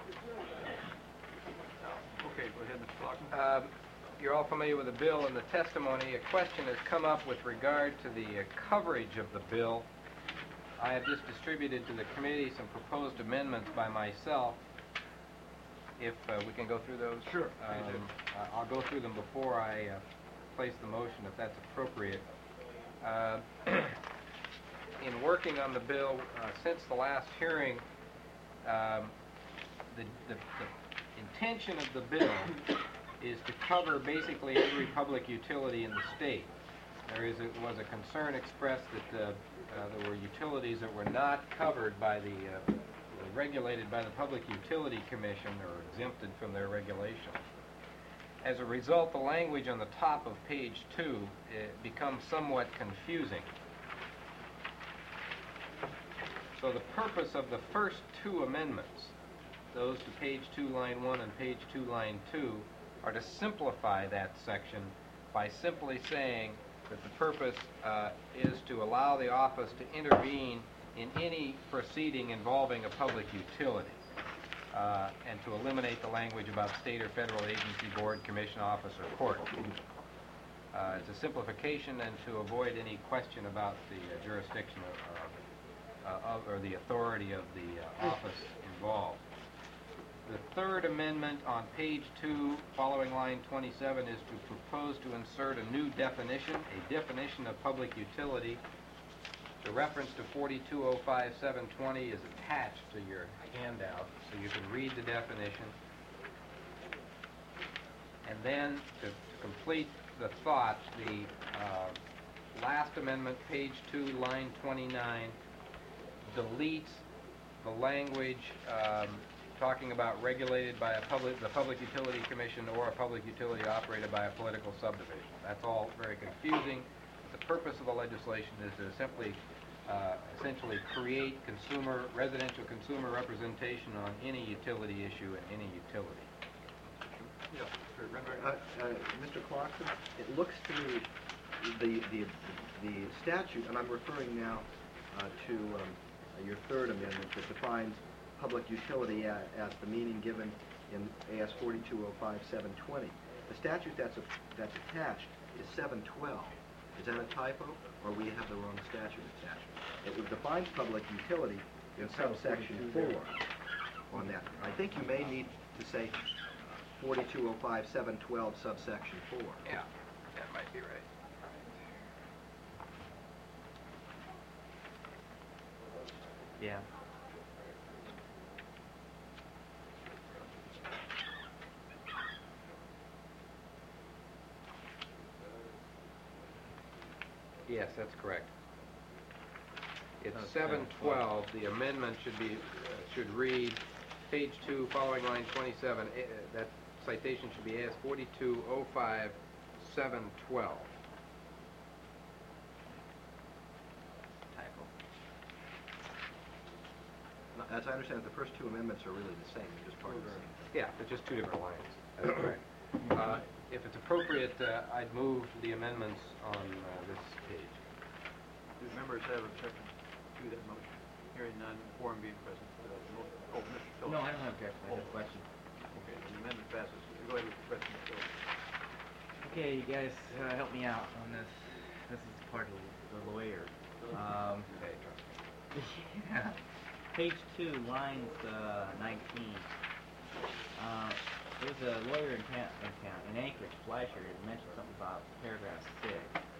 Okay, go ahead, Mister Clarkson. Um, you're all familiar with the bill and the testimony. A question has come up with regard to the uh, coverage of the bill. I have just distributed to the committee some proposed amendments by myself. If uh, we can go through those? Sure. Um, I- I'll go through them before I uh, place the motion, if that's appropriate. Uh, in working on the bill, uh, since the last hearing, um, the, the, the intention of the bill is to cover basically every public utility in the state. There is a, was a concern expressed that uh, uh, there were utilities that were not covered by the, uh, regulated by the Public Utility Commission or exempted from their regulations. As a result, the language on the top of page two uh, becomes somewhat confusing. So the purpose of the first two amendments, those to page two, line one, and page two, line two, are to simplify that section by simply saying that the purpose uh, is to allow the office to intervene in any proceeding involving a public utility, uh, and to eliminate the language about state or federal agency, board, commission, office, or court. Uh, it's a simplification and to avoid any question about the uh, jurisdiction of, uh, of, or the authority of the uh, office involved. The third amendment on page two, following line twenty-seven, is to propose to insert a new definition, a definition of public utility. The reference to forty-two oh five seven twenty is attached to your handout, so you can read the definition. And then, to, to complete the thought, the uh, last amendment, page two, line twenty-nine, deletes the language um, talking about regulated by a public, the Public Utility Commission or a public utility operated by a political subdivision. That's all very confusing. The purpose of the legislation is to simply, uh, essentially create consumer, residential consumer representation on any utility issue and any utility. Yeah, for Renberg. Uh, uh, Mister Clarkson, it looks to me the the the statute, and I'm referring now uh, to um, your third amendment that defines public utility as, as the meaning given in A S forty-two oh five seven twenty. The statute that's a, that's attached is seven twelve. Is that a typo, or we have the wrong statute attached? It defines public utility in subsection four on that. I think you may need to say forty-two oh five seven twelve subsection four. Yeah, that might be right. Yeah. Yes, that's correct. It's Oh, seven twelve. The amendment should be, uh, should read, page two, following line twenty-seven. eh, uh, That citation should be A S forty-two oh five seven twelve. Typo. As I understand it, the first two amendments are really the same. They're just part of the same thing. Yeah, they're just two different lines. That's correct. Uh, If it's appropriate, uh, I'd move the amendments on uh, this page. Do members have objection to that motion? Hearing none, quorum being present. Uh, mo- Oh, Mister Phillips. No, I don't have objection. I have a question. Okay, the amendment passes. Go ahead with the question, Mister Phillips. Okay, you guys uh, help me out on this. This is part of the lawyer. Um, Okay, trust me. yeah. Page two, lines uh, nineteen. Uh, there's a lawyer in, town, in, town, in Anchorage, Fleischer, had mentioned something about paragraph six.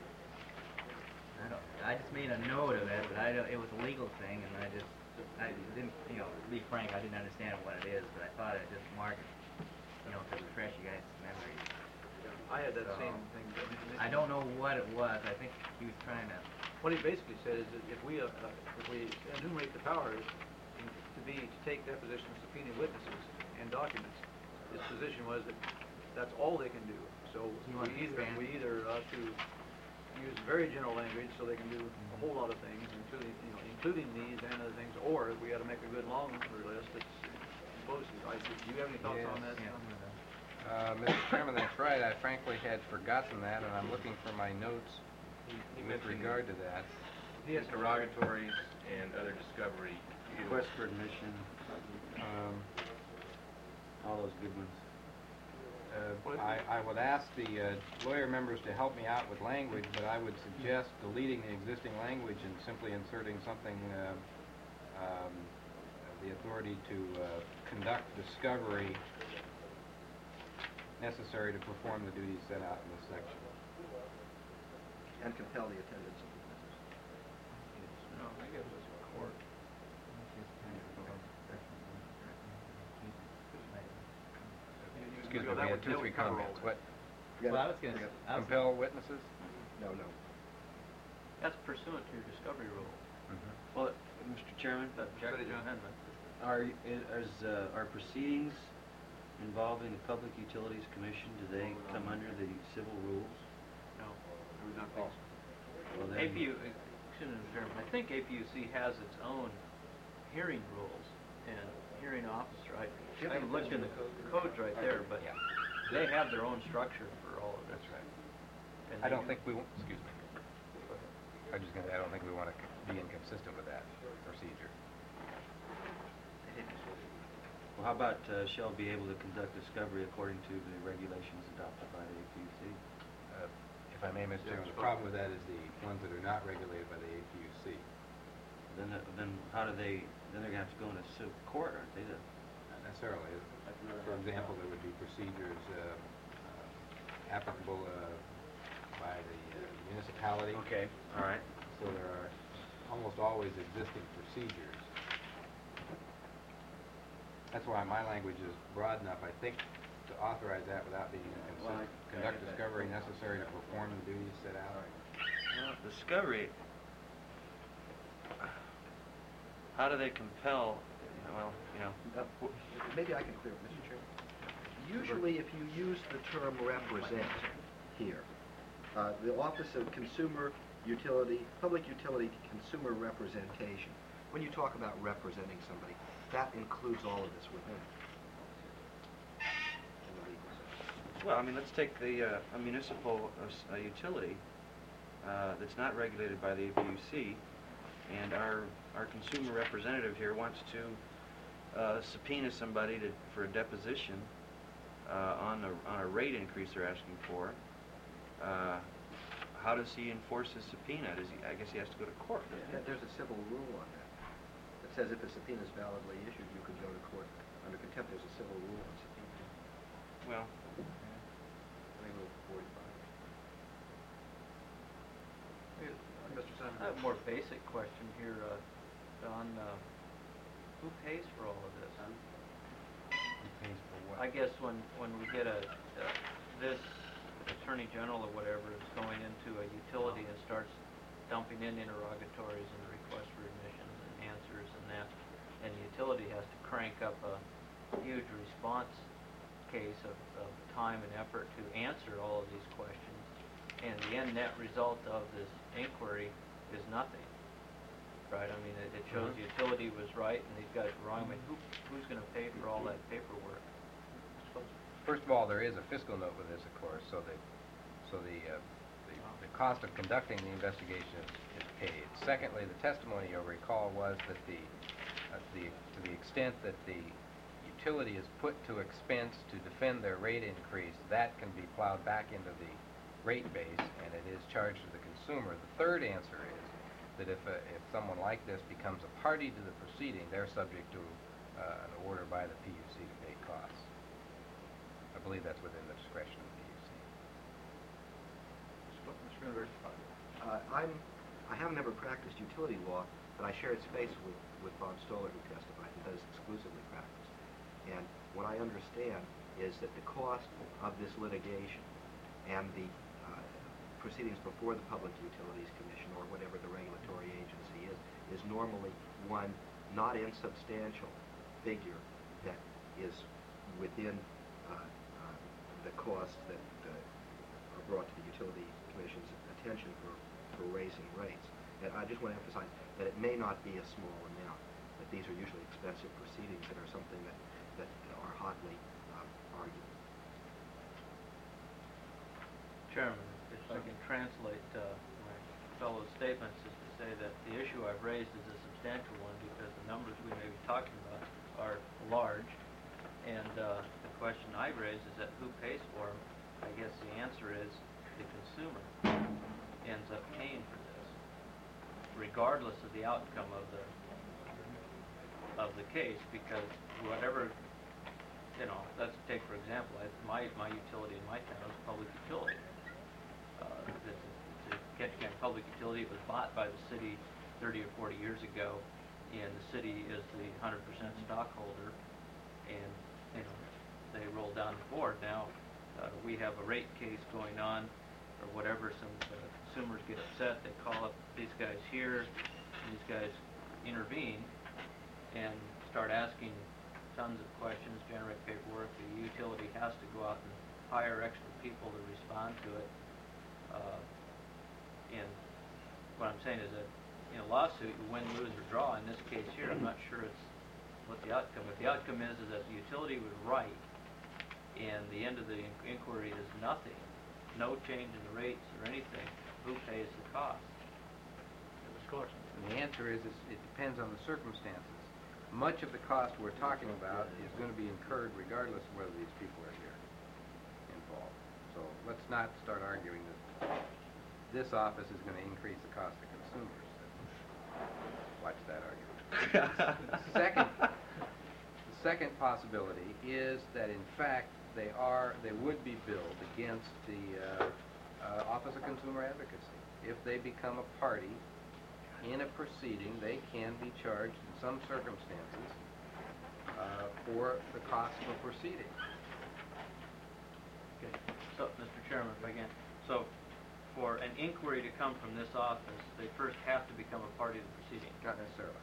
I don't. I just made a note of it, but I don't. It was a legal thing, and I just. I didn't. You know, to be frank, I didn't understand what it is, but I thought I'd just mark it. You know, to refresh you guys' memory. I had that So, same thing. I don't know what it was. I think he was trying to. What he basically said is that if we, uh, uh, if we enumerate the powers to be, to take depositions, subpoena witnesses, and documents, his position was that that's all they can do. So You we want to either, expand? we either uh, to use very general language so they can do a whole lot of things, including, you know, including these and other things, or if we got to make a good long list that's explosive. I, do you have any thoughts Yes. on that? Yeah. Uh, Mister Chairman, that's right. I frankly had forgotten that, and I'm looking for my notes with regard to that. The interrogatories and other discovery. Request for admission, Um, all those good ones. uh, I, I would ask the uh, lawyer members to help me out with language, but I would suggest deleting the existing language and simply inserting something, uh, um, the authority to uh, conduct discovery necessary to perform the duties set out in this section. And compel the attendance of witnesses. No, I guess it's a court. Excuse me, That we had would- two, that three would cover all comments. that. What? Well, I was going to. I was Compel witnesses? No, no. That's pursuant to your discovery rule. Mm-hmm. Well, Mister Chairman, That Betty Jo amendment. are, is, uh, are proceedings involving the Public Utilities Commission, do they come under the civil rules? No, I would not think so. Well, A then- P U, uh, excuse me, Mister Chairman, I think A P U C has its own hearing rules and hearing officer. I, I haven't looked in the co- the codes right there, but Yeah. they have their own structure for all of this. That's right. And I they don't do- think we, won't- excuse me, I'm just gonna, I don't think we want to be inconsistent with that procedure. Well, how about uh, shall be able to conduct discovery according to the regulations adopted by the A P U C? Uh, If I may, Mister Chairman, the problem with that is the ones that are not regulated by the A P U C. Then, uh, then how do they, then they're gonna have to go into civil court, aren't they? to- Not necessarily. For example, there would be procedures uh, uh, applicable uh, by the uh, municipality. Okay, all right. So there are almost always existing procedures. That's why my language is broad enough, I think, to authorize that without being Well, I- inconsistent. Conduct discovery necessary to perform the duties set out. Well, discovery, how do they compel, well, you know, Uh, w- Maybe I can clear it, Mister Chairman. Usually, if you use the term represent here, uh, the Office of Consumer Utility, Public Utility Consumer Representation, when you talk about representing somebody, that includes all of this within it. In the legal sense. well, I mean, let's take the, uh, a municipal uh, s- uh, utility uh, that's not regulated by the A P U C, and our, our consumer representative here wants to uh, subpoena somebody to, for a deposition uh, on a, on a rate increase they're asking for. Uh, how does he enforce his subpoena? Does he, I guess he has to go to court. doesn't he? Yeah, there's a civil rule on that. It says if a subpoena is validly issued, you can go to court. Under contempt, there's a civil rule on subpoena. Well, I think Rule forty-five. Mister Senator. I have a more basic question here, uh, Don. Uh, who pays for all of this? Who pays for what? I guess when, when we get a, uh, this Attorney General or whatever is going into a utility and starts dumping in interrogatories and requests for admissions and answers and that, and the utility has to crank up a huge response case of, of time and effort to answer all of these questions, and the end net result of this inquiry is nothing, right? I mean, it, it shows the utility was right and these guys were wrong. I mean, who, who's going to pay for all that paperwork? First of all, there is a fiscal note with this, of course, so the, so the, uh, the, the cost of conducting the investigation is, is paid. Secondly, the testimony, you'll recall, was that the, uh, the, to the extent that the utility is put to expense to defend their rate increase, that can be plowed back into the rate base, and it is charged to the consumer. The third answer is that if, uh, if someone like this becomes a party to the proceeding, they're subject to uh, an order by the P U C to pay costs. I believe that's within the discretion of the P U C. Mister Greenberg. Uh, I'm, I have never practiced utility law, but I shared space with, with Bob Stoller, who testified, and does exclusively practice. And what I understand is that the cost of this litigation and the uh, proceedings before the Public Utilities Commission, or whatever the regulatory agency is, is normally one not insubstantial figure that is within uh, uh, the costs that uh, are brought to the Utility Commission's attention for, for raising rates. And I just want to emphasize that it may not be a small amount, that these are usually expensive proceedings that are something that, that are hotly um, argued. Chairman, if I can translate uh, my fellow's statements, is to say that the issue I've raised is a substantial one because the numbers we may be talking about are large, and uh, the question I raise is that who pays for them? I guess the answer is the consumer ends up paying for this, regardless of the outcome of the of the case, because whatever, you know, let's take for example, I, my my utility in my town is a public utility. Uh, it's, a, it's a Ketchikan public utility. It was bought by the city thirty or forty years ago, and the city is the one hundred percent stockholder, and you know they roll down the board. Now uh, we have a rate case going on, or whatever. Some uh, consumers get upset. They call up these guys here, and these guys intervene and start asking tons of questions, generate paperwork. The utility has to go out and hire extra people to respond to it. Uh, and what I'm saying is that in a lawsuit, you win, lose, or draw. In this case here, I'm not sure it's what the outcome. If the outcome is is that the utility was right, and the end of the in- inquiry is nothing, no change in the rates or anything, who pays the cost? Clarkson. And the answer is, is it depends on the circumstances. Much of the cost we're talking about is going to be incurred regardless of whether these people are here involved. So let's not start arguing that this office is going to increase the cost to consumers. Watch that argument. Second, the second possibility is that in fact they are, they would be billed against the uh, uh, Office of Consumer Advocacy. If they become a party in a proceeding, they can be charged in some circumstances uh, for the cost of a proceeding. Okay. So, Mister Chairman, if I can, so for an inquiry to come from this office, they first have to become a party to the proceeding. Not necessarily.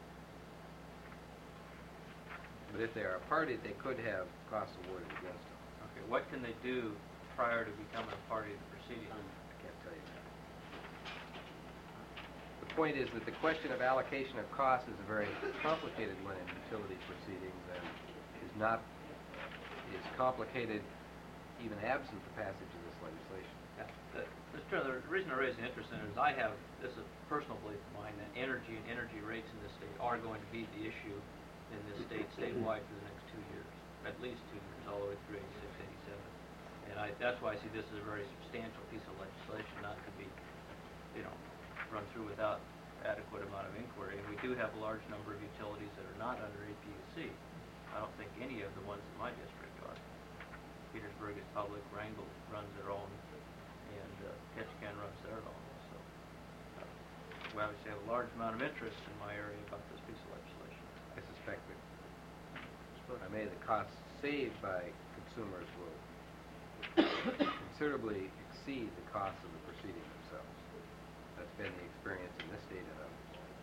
But if they are a party, they could have costs awarded against them. Okay. What can they do prior to becoming a party to the proceeding? I can't tell you that. The point is that the question of allocation of costs is a very complicated one in utility proceedings and is not, is complicated even absent the passage of this legislation. Yeah. The, Mister Chairman, the reason I raise the interest in it is I have, this is a personal belief of mine, that energy and energy rates in this state are going to be the issue in this state statewide for the next two years, at least two years, all the way through eighty-six, eighty-seven. And I, that's why I see this as a very substantial piece of legislation, not to be, you know, run through without adequate amount of inquiry. And we do have a large number of utilities that are not under A P U C. I don't think any of the ones in my district are. Petersburg is public, Wrangell runs their own, and uh, Ketchikan runs their own. So uh, we obviously have a large amount of interest in my area about this piece of legislation. I suspect that I may the costs saved by consumers will considerably exceed the costs of the proceeding themselves. That's been the experience in this state and others.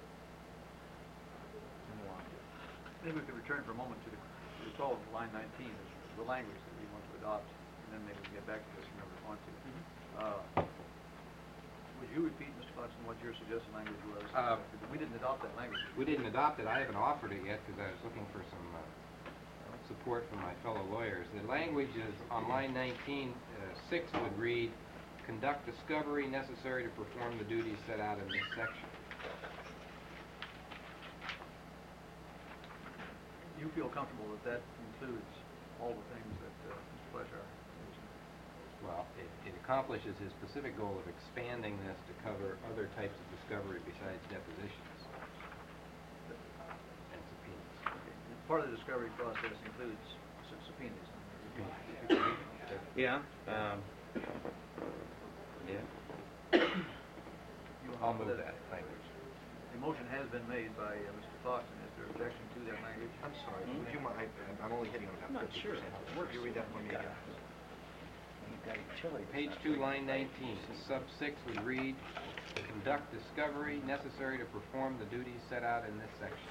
Maybe we could return for a moment to the, to the twelve, line nineteen, is the language that we want to adopt, and then maybe we can get back to this whenever we want to. Mm-hmm. Uh, would you repeat, Mister Clarkson, what your suggested language was? Uh, we didn't adopt that language. We didn't adopt it. I haven't offered it yet because I was looking for some uh, support from my fellow lawyers. The language is on line nineteen, uh, six would read, conduct discovery necessary to perform the duties set out in this section. You feel comfortable that that includes all the things that uh, Mister Fletcher mentioned? Well, it, it accomplishes his specific goal of expanding this to cover other types of discovery besides depositions and subpoenas. Okay. And part of the discovery process includes sub- subpoenas. Yeah. Um, yeah. You I'll wanna move put that language. The motion has been made by uh, Mister Clarkson. Is there objection to that language? I'm sorry, would you mind, I- I'm only hitting on about fifty percent. Would you read that for me again? Page two, line nineteen, sub six would read, conduct discovery necessary to perform the duties set out in this section.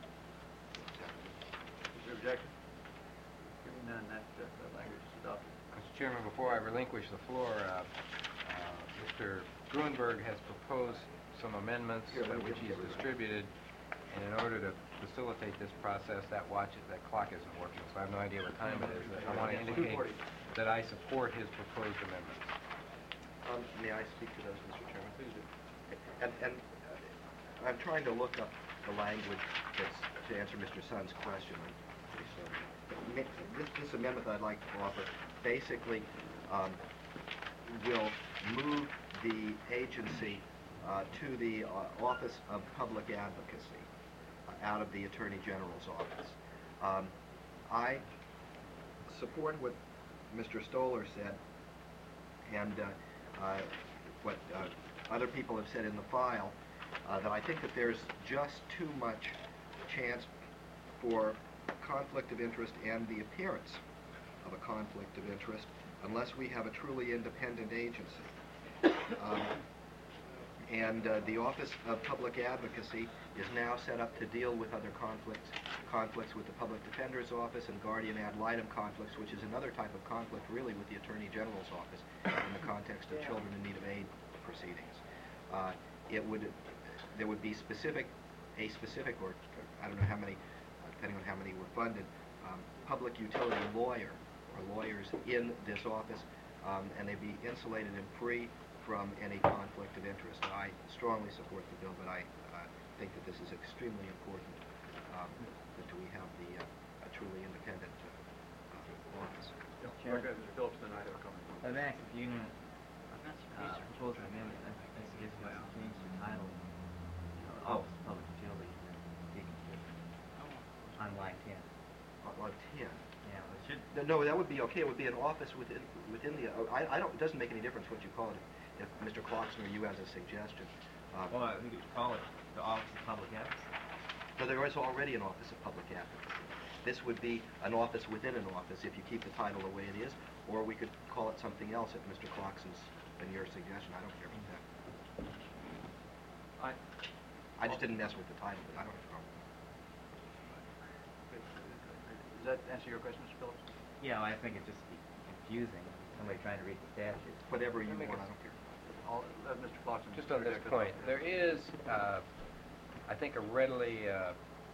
Is there objection? Hearing none, that, that, that language is adopted. Mister Chairman, before I relinquish the floor, uh, uh, Mister Gruenberg has proposed some amendments Here, let uh, me which give he's you everything. distributed, and in order to facilitate this process, that watch, that clock isn't working, so I have no idea what time it is. I want to It's indicate two forty. that I support his proposed amendments. Um, may I speak to those, Mister Chairman? Please do. And, and uh, I'm trying to look up the language that's, to answer Mister Sun's question. Okay, so, ma- This, this amendment that I'd like to offer basically um, will move the agency uh, to the uh, Office of Public Advocacy uh, out of the Attorney General's office. Um, I support what Mister Stoller said, and uh, uh, what uh, other people have said in the file, uh, that I think that there's just too much chance for conflict of interest and the appearance of a conflict of interest unless we have a truly independent agency. Um, and uh, the Office of Public Advocacy is now set up to deal with other conflicts, conflicts with the Public Defender's Office and guardian ad litem conflicts, which is another type of conflict really with the Attorney General's Office in the context of children in need of aid proceedings. Uh, it would, there would be specific, a specific, or I don't know how many, uh, depending on how many were funded, um, public utility lawyer or lawyers in this office, um, and they'd be insulated and free from any conflict of interest. I strongly support the bill, but I uh, think that this is extremely important, um, that we have the uh, a truly independent uh, uh, office. Chair. Mister Phillips, then I have a comment. Uh, Max, if you can uh, propose an amendment, I I suggest you also change the title, you know, Oh. Office of Public Utilities, and take it to- on line ten. On, on ten. Yeah, it should. No, no, that would be okay. It would be an office within within the. Uh, I, I don't. It doesn't make any difference what you call it. If Mister Clarkson or you has a suggestion. Uh, Well, I think you should call it the Office of Public Advocacy. so there is already an Office of Public Advocacy. This would be an office within an office if you keep the title the way it is, or we could call it something else at Mister Clarkson's and your suggestion. I don't care about that. I, I just didn't mess with the title, but I don't have a problem. does that answer your question, Mister Phillips? Yeah, well, I think it'd just be confusing, somebody trying to read the statute. Whatever you Let me want, get- I don't care. I'll let Mister Clarkson. Just on this interject point, about there is, uh, I think, a readily, uh,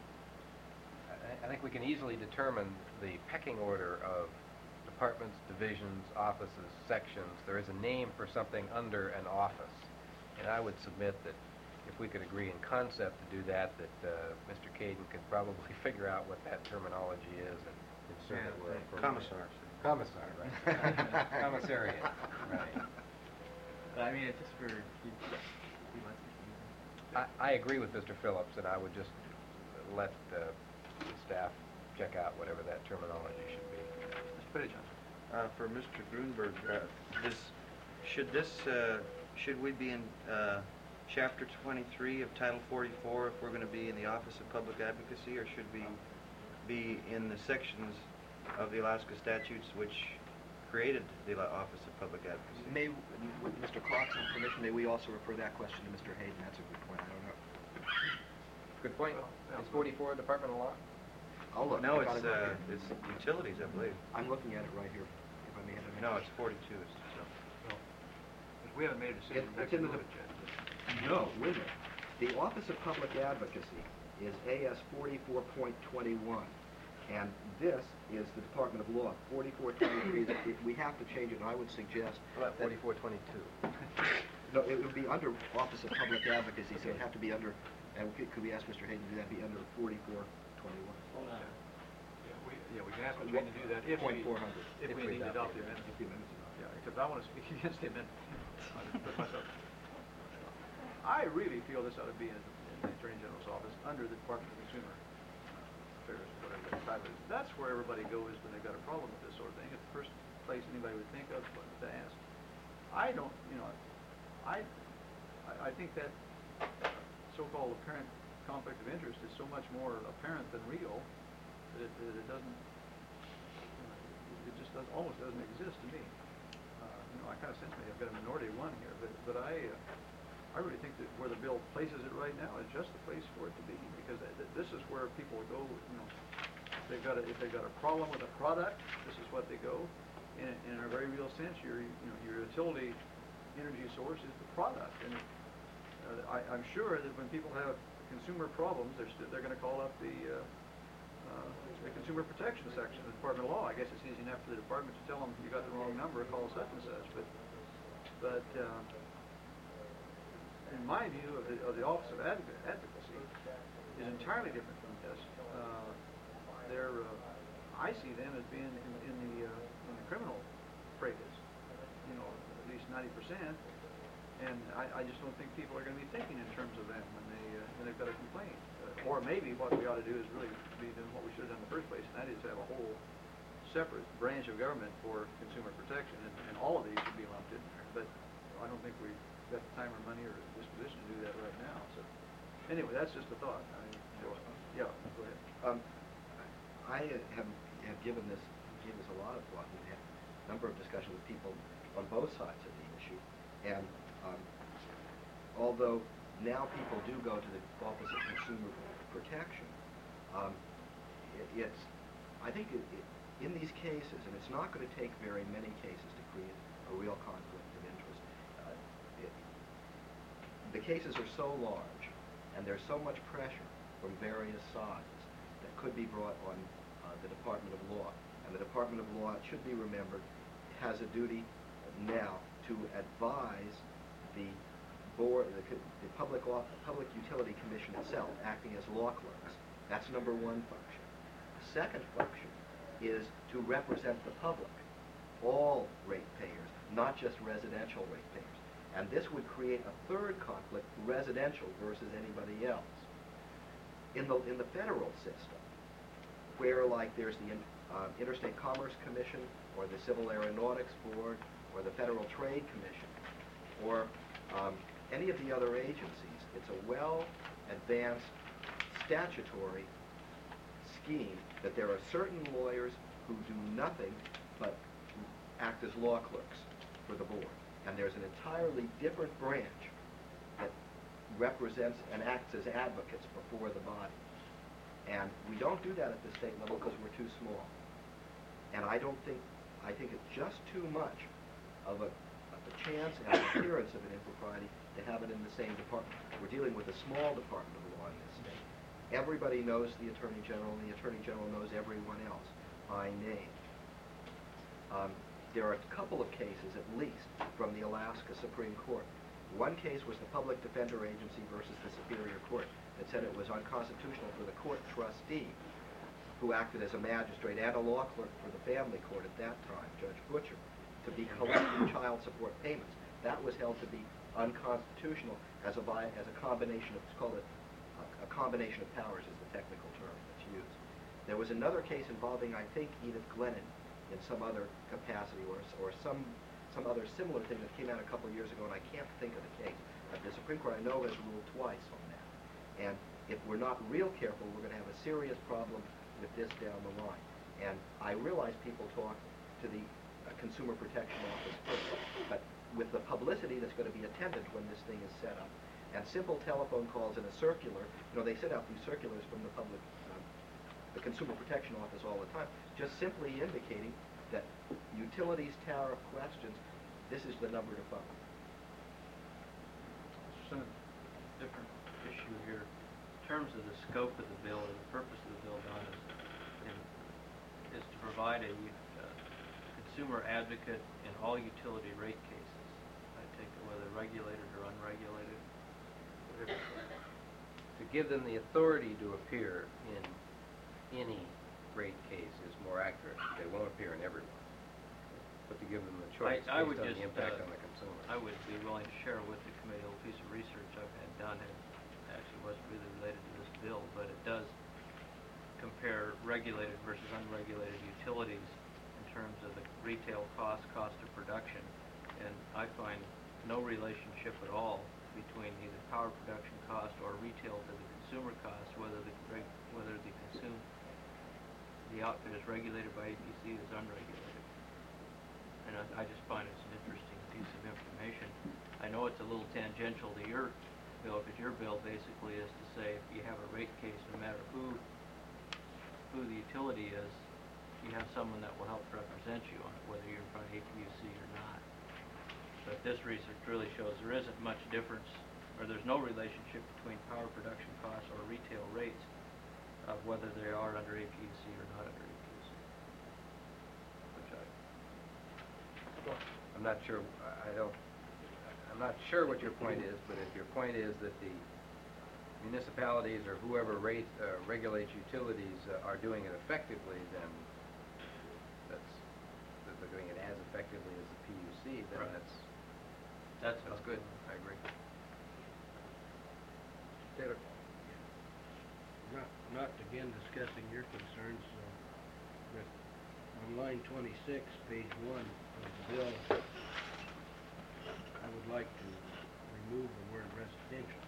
I- I think we can easily determine the pecking order of departments, divisions, offices, sections. There is a name for something under an office. And I would submit that if we could agree in concept to do that, that uh, Mister Caden could probably figure out what that terminology is and insert it where appropriate. Commissar. Commissar, right. Commissariat, right. But I mean, it's just for, if you, if you want to- I, I agree with Mister Phillips, and I would just let uh, the staff check out whatever that terminology should be. Mister Pettyjohn. Uh, for Mister Grunberg, uh, this, should this, uh, should we be in, uh, chapter twenty-three of Title forty-four if we're gonna be in the Office of Public Advocacy, or should we be in the sections of the Alaska statutes which created the Ala- Office of Public Advocacy? May, with Mister Clarkson's permission, may we also refer that question to Mister Hayden? That's a good point. I don't know. Good point. Is forty-four a Department of Law? I'll look. No, I got it's, it right uh, here. it's utilities, I believe. I'm looking at it right here. If I may have it. No, it's forty-two, so. Because we haven't made a decision. It- back it's in to the move it yet. No, wait a minute. The Office of Public Advocacy is A S forty-four point twenty-one, and this is the Department of Law, forty-four twenty-three. That it- We have to change it, and I would suggest... How about that- forty-four twenty-two? No, it would be under Office of Public Advocacy, so it'd have to be under, and could could we ask Mister Hayden to do that, be under forty-four twenty-one? Yeah, we, yeah, we can ask Mister Hayden to do that if we, Point four hundred. if we need to adopt the amendment. If the amendment's adopted. Yeah, except I want to speak against the amendment. I'll just put myself- I really feel this ought to be in the in the Attorney General's office, under the Department of Consumer Affairs, whatever the title is. That's where everybody goes when they've got a problem with this sort of thing. It's the first place anybody would think of to ask. I don't, you know, I, I, I think that so-called apparent conflict of interest is so much more apparent than real that it, that it doesn't, you know, it just does, almost doesn't exist to me. Uh, you know, I kind of sense maybe I've got a minority of one here, but, but I, uh, I really think that where the bill places it right now is just the place for it to be, because th th this is where people go, you know, if they've got a, if they've got a problem with a product, this is what they go. In, in a very real sense, your, you know, your utility energy source is the product, and uh, I, I'm sure that when people have consumer problems, they're st they're going to call up the uh, uh, the Consumer Protection section of the Department of Law. I guess it's easy enough for the department to tell them you got the wrong number, call such and such. But but uh, in my view of the, of the Office of Adv Advocacy is entirely different from this. Uh, they're uh, I see them as being in, in the uh, in the criminal fracas, you know, at least ninety percent. And I, I just don't think people are going to be thinking in terms of that when they uh, when they've got a complaint. Uh, or maybe what we ought to do is really be doing what we should have done in the first place, and that is have a whole separate branch of government for consumer protection, and, and all of these should be lumped in there. But I don't think we've got the time or money or disposition to do that right now. So anyway, that's just a thought. I mean, yeah, go ahead. Um, I have, have given this, gave this a lot of thought. We've had a number of discussions with people on both sides of the issue. And um, although now people do go to the Office of Consumer Protection, um, it, it's, I think it, it, in these cases, and it's not going to take very many cases to create a real conflict of interest, uh, it, the cases are so large and there's so much pressure from various sides that could be brought on uh, the Department of Law. And the Department of Law, it should be remembered, has a duty now to advise the board, the, co- the public law, Public Utility Commission itself, acting as law clerks. That's number one function. The second function is to represent the public, all ratepayers, not just residential ratepayers. And this would create a third conflict, residential versus anybody else. In the, in the federal system, where like there's the uh, Interstate Commerce Commission, or the Civil Aeronautics Board, or the Federal Trade Commission, or um, any of the other agencies, it's a well-advanced statutory scheme that there are certain lawyers who do nothing but act as law clerks for the board. And there's an entirely different branch that represents and acts as advocates before the body. And we don't do that at the state level because we're too small. And I don't think, I think it's just too much of a, of a chance and an appearance of an impropriety to have it in the same department. We're dealing with a small department of law in this state. Everybody knows the Attorney General, and the Attorney General knows everyone else by name. Um, there are a couple of cases, at least, from the Alaska Supreme Court. One case was the Public Defender Agency versus the Superior Court that said it was unconstitutional for the court trustee, who acted as a magistrate and a law clerk for the family court at that time, Judge Butcher, to be collecting child support payments. That was held to be unconstitutional as a, bi as a combination of, it's called a, a combination of powers is the technical term that's used. There was another case involving, I think, Edith Glennon in some other capacity, or, or some, some other similar thing that came out a couple of years ago, and I can't think of the case. But the Supreme Court, I know, has ruled twice on that. And if we're not real careful, we're going to have a serious problem with this down the line. And I realize people talk to the uh, Consumer Protection Office first, but with the publicity that's going to be attendant when this thing is set up, and simple telephone calls and a circular, you know, they send out these circulars from the public, um, the Consumer Protection Office all the time, just simply indicating that utilities tariff questions, this is the number to phone. Some different issue here. In terms of the scope of the bill, or the purpose of the bill, Don, is, is to provide a uh, consumer advocate in all utility rate cases. I take it whether regulated or unregulated. To give them the authority to appear in any rate case is more accurate. They won't appear in every one. But to give them the choice I, I based would on just, the impact uh, on the consumer. I would be willing to share with the committee a little piece of research I've had done. It actually wasn't really related to this bill, but it does compare regulated versus unregulated utilities in terms of the retail cost, cost of production. And I find no relationship at all between either power production cost or retail to the consumer cost, whether the reg whether the consume the outfit is regulated by A P C or is unregulated. And I, I just find it's an interesting piece of information. I know it's a little tangential to your bill, because your bill basically is to say if you have a rate case, no matter who who the utility is, you have someone that will help represent you on it, whether you're in front of A P U C or not. But this research really shows there isn't much difference, or there's no relationship between power production costs or retail rates of whether they are under A P U C or not under A P U C. Which I, I'm not sure, I don't, I'm not sure what your point is, but if your point is that the municipalities or whoever rate, uh, regulates utilities uh, are doing it effectively, then that's, that they're doing it as effectively as the P U C, then Right. that's, that's that's good. I agree. Taylor. Not, not again discussing your concerns, uh, but on line twenty-six, page one of the bill, I would like to remove the word residential.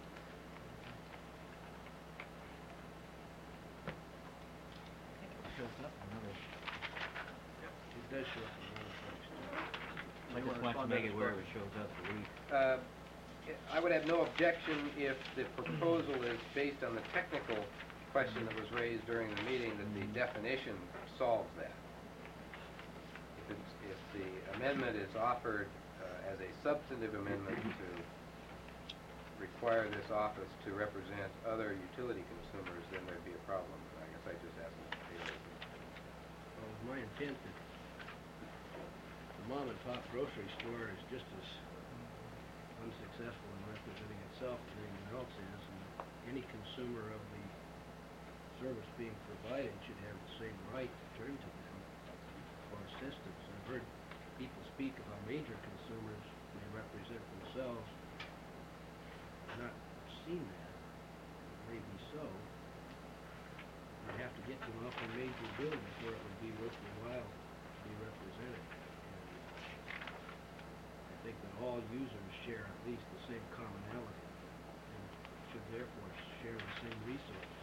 It shows up in another. It does show up in another place too. I just want to make it where it shows up for we. Uh, I would have no objection if the proposal is based on the technical question that was raised during the meeting, that the definition solves that. If, it's, if the amendment is offered uh, as a substantive amendment to require this office to represent other utility consumers, then there'd be a problem. I guess I just asked Mister Taylor. Well, it was my intent that the mom and pop grocery store is just as unsuccessful in representing itself, than anyone else is, and any consumer of the service being provided should have the same right to turn to them for assistance. I've heard people speak about major consumers may represent themselves. I've not seen that. It may be so. You'd have to get to an awfully major bill before it would be worth your while to be represented. And I think that all users share at least the same commonality and should therefore share the same resources.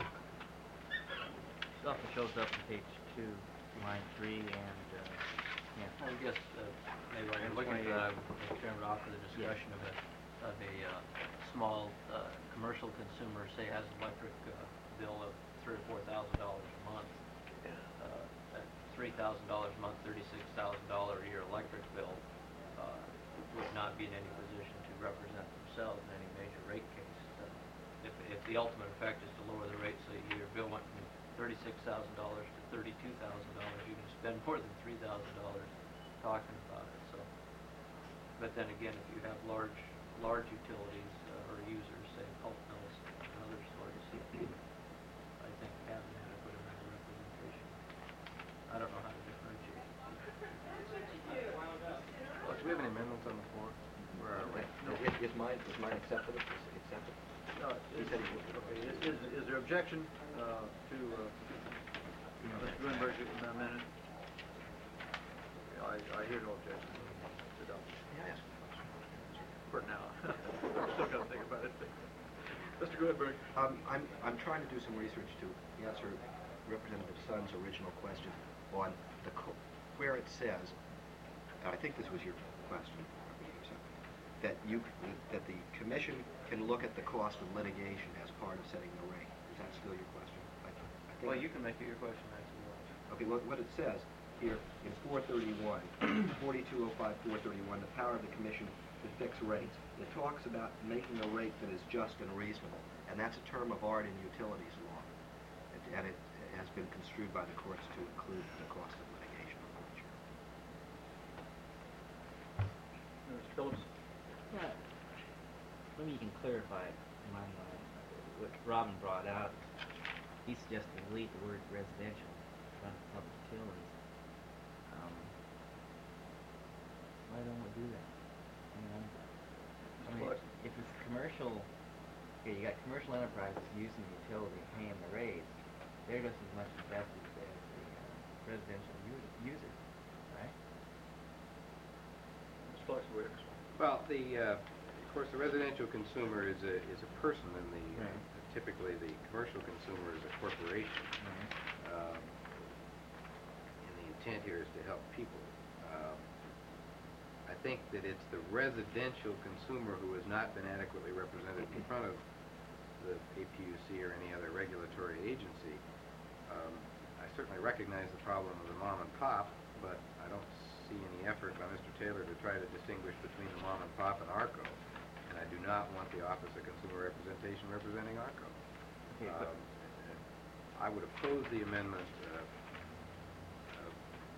It also shows up on page two, line three, and, uh, yeah. I guess, uh, maybe while you're looking for that, I would, Mister Chairman, offer the discussion of a, of a, uh, small, uh, commercial consumer, say, has an electric, uh, bill of three or four thousand dollars a month. Uh, at three thousand dollars a month, thirty-six thousand dollars a year electric bill, uh, would not be in any position to represent themselves in any major rate case. Uh, if, if the ultimate effect is to lower the rate, so your bill went from thirty-six thousand dollars to thirty-two thousand dollars, you can spend more than three thousand dollars talking about it, so. But then again, if you have large, large utilities, uh, or users, say pulp mills and other sorts, I think have an adequate amount of representation. I don't know how to differentiate. Well, do we have any amendments on the floor? Where are we? No, is, is mine, is mine acceptable? Is it acceptable? No, He is, said he would. okay, is, is, is there objection, uh, to, uh, Mister Grunberg's amendment? I, I hear no objection. Sit down. Yes. For now. I'm still gonna think about it. Mister Grunberg. Um, I'm, I'm trying to do some research to answer Representative Sun's original question on the, co- where it says, and I think this was your question, Representative Sun, that you, c- that the commission can look at the cost of litigation as part of setting the rate. Is that still your question? I, I think Well, you can make it your question, I suppose. Okay, what, what it says here in four thirty-one, forty-two oh five, four thirty-one, the power of the commission to fix rates. It talks about making a rate that is just and reasonable, and that's a term of art in utilities law. It, and it has been construed by the courts to include the cost of litigation. Mister Phillips. Yeah. Maybe you can clarify it in my mind. What Robin brought out, he suggested delete the word residential from public utilities. Um, why don't we do that? I mean, I'm- I mean, What? if it's commercial, okay, you got commercial enterprises using the utility, paying the rates, they're just as much invested as the uh, residential u- user, right? Mister Flex, wait a minute. Well, the, uh, of course, the residential consumer is a, is a person, and the, uh, Right. typically the commercial consumer is a corporation. Right. Um, and the intent here is to help people. Um, I think that it's the residential consumer who has not been adequately represented in front of the A P U C or any other regulatory agency. Um, I certainly recognize the problem of the mom and pop, but I don't see any effort by Mister Taylor to try to distinguish between the mom and pop and ARCO. And I do not want the Office of Consumer Representation representing ARCO. Okay, but- Um, I would oppose the amendment uh, uh,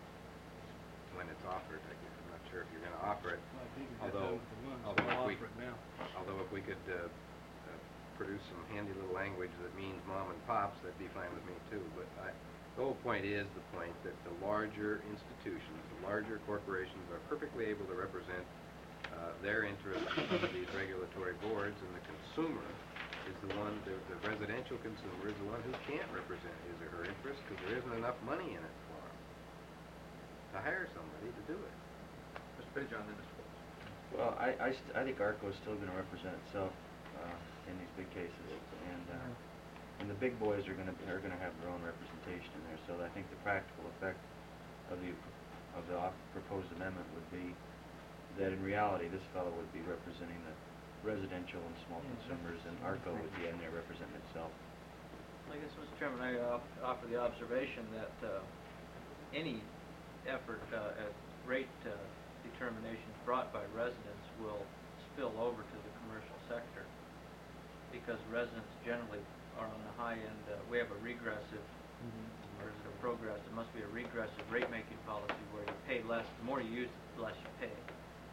when it's offered. I guess I'm not sure if you're going to offer it. Well, I think we've Although, done it for once. although I'll if we, offer it now. although if we could uh, uh, produce some handy little language that means mom and pops, that'd be fine with me too. But I, the whole point is the point that the larger institutions, the larger corporations are perfectly able to represent uh, their interests in some of these regulatory boards, and the consumer is the one, the, the residential consumer is the one who can't represent his or her interests because there isn't enough money in it for him to hire somebody to do it. Mister Pettyjohn, then Mister Phillips. Well, I, I, st I think ARCO is still going to represent itself uh, in these big cases, and uh, and the big boys are going to are going to have their own representation in there. So I think the practical effect of the of the op proposed amendment would be that in reality this fellow would be representing the residential and small consumers, and ARCO would be in there representing itself. I guess, Mister Chairman, I uh, offer the observation that uh, any effort uh, at rate uh, determinations brought by residents will spill over to the commercial sector, because residents generally are on the high end. Uh, we have a regressive, or is it a progressive? It must be a regressive rate-making policy where you pay less. The more you use, the less you pay.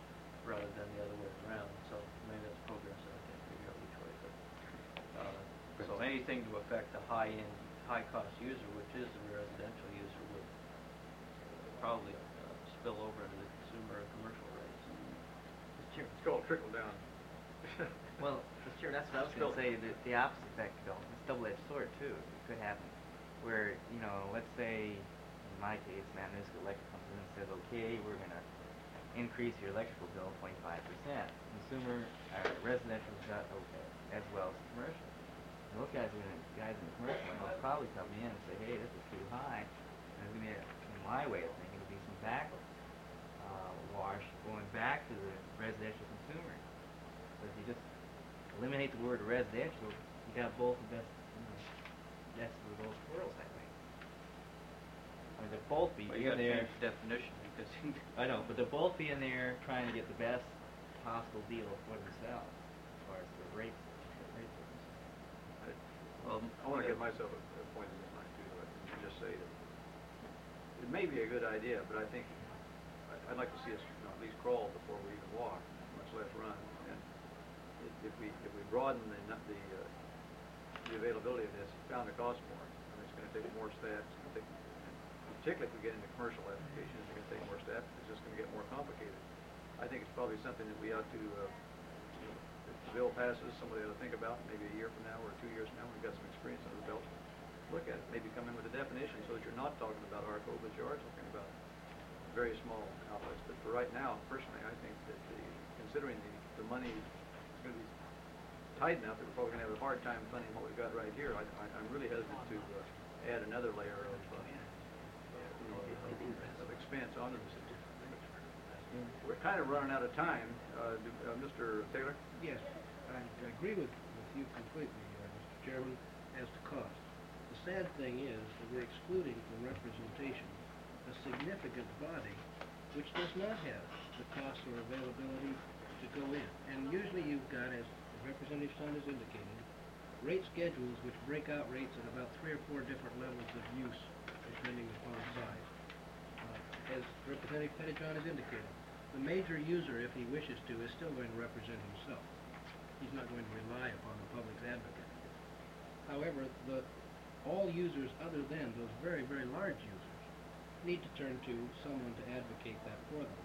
rather than the other way around. So maybe that's progress that I can't figure out which way. But, uh, so anything to affect the high-end, high-cost user, which is the residential user, would probably uh, spill over into the consumer and commercial rates. Sure. It's called trickle down. Well, sure, that's what I was going to say, the, the opposite effect, though. It's a double-edged sword, too. It could happen where, you know, let's say, in my case, Man Municipal Electric comes in and says, okay, we're going to increase your electrical bill twenty-five percent. Consumer, uh, residential is not okay, as well as commercial. And those guys are gonna, guys in the commercial one will probably come in and say, hey, this is too high. And there's going to be, in my way of thinking, there'll be some backlash, uh, wash going back to the residential consumer. But if you just eliminate the word residential, you got both the best, you know, best of both worlds, I think. I mean, they'll both be Well, you in got to there. change the definition because I know, but they'll both be in there trying to get the best possible deal for themselves, as far as the rates. The rates are concerned. Well, I want to give myself a, a point in mind too, but and just say that it may be a good idea, but I think I- I'd like to see us you know, at least crawl before we even walk, much less run. And i- if we if we broaden the nu- the, uh, the availability of this, it's bound to cost more. I mean, it's going to take more staff. It's going to take, particularly if we get into commercial applications, it's going to take more staff. It's just going to get more complicated. I think it's probably something that we ought to, uh, you know, if the bill passes, somebody ought to think about maybe a year from now or two years from now. We've got some experience under the belt. Look at it. Maybe come in with a definition so that you're not talking about A R C O, but you are talking about very small outlets. But for right now, personally, I think that the, considering the, the money is going to be tight enough that we're probably going to have a hard time funding what we've got right here, I, I, I'm really hesitant to uh, add another layer of, uh, you know, of, of expense onto this. We're kind of running out of time. Uh, do, uh, Mister Taylor? Yes, I I agree with, with you completely, uh, Mister Chairman, as to cost. The sad thing is that we're excluding from representation a significant body which does not have the cost or availability to go in. And usually you've got, as Representative Sun has indicated, rate schedules which break out rates at about three or four different levels of use, depending upon size. Uh, as Representative Pettyjohn has indicated, the major user, if he wishes to, is still going to represent himself. He's not going to rely upon the public's advocate. However, the, all users other than those very, very large users need to turn to someone to advocate that for them.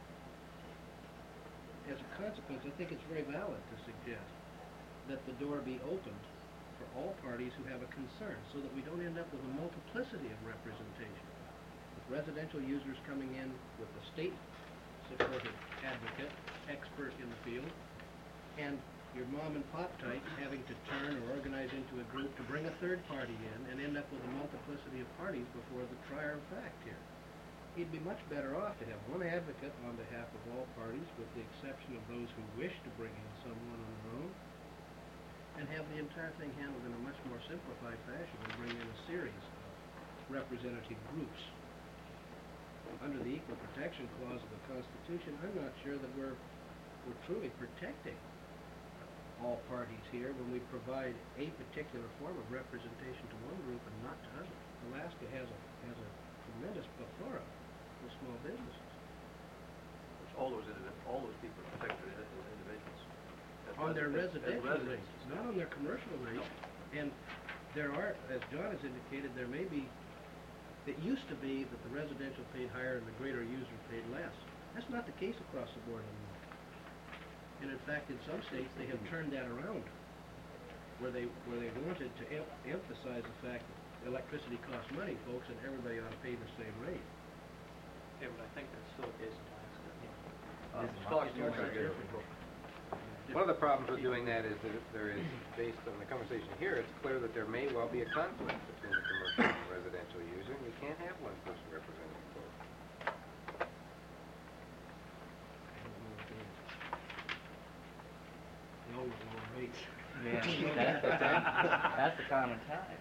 As a consequence, I think it's very valid to suggest that the door be opened for all parties who have a concern, so that we don't end up with a multiplicity of representation, with residential users coming in with the state-supported advocate, expert in the field, and your mom and pop type having to turn or organize into a group to bring a third party in and end up with a multiplicity of parties before the trier of fact here. He'd be much better off to have one advocate on behalf of all parties, with the exception of those who wish to bring in someone on their own, and have the entire thing handled in a much more simplified fashion and bring in a series of representative groups. Under the Equal Protection Clause of the Constitution, I'm not sure that we're, we're truly protecting all parties here when we provide a particular form of representation to one group and not to others. Alaska has a, has a tremendous plethora of small businesses. All those individuals, all those people are protected as as individuals. As On their resi- as- as residential residents. rates, not on their commercial rates. And there are, as John has indicated, there may be, it used to be that the residential paid higher and the greater user paid less. That's not the case across the board anymore. And in fact, in some states, they have turned that around, where they where they wanted to em emphasize the fact that electricity costs money, folks, and everybody ought to pay the same rate. Yeah, but I think that's still the case in Alaska. Uh, It's Clark, much you're more trying to get it. different. One of the problems with doing that is that if there is, based on the conversation here, it's clear that there may well be a conflict between the commercial and residential user, and you can't have one person representing both. The old lower rates. Yeah, that's the, that's the common tie.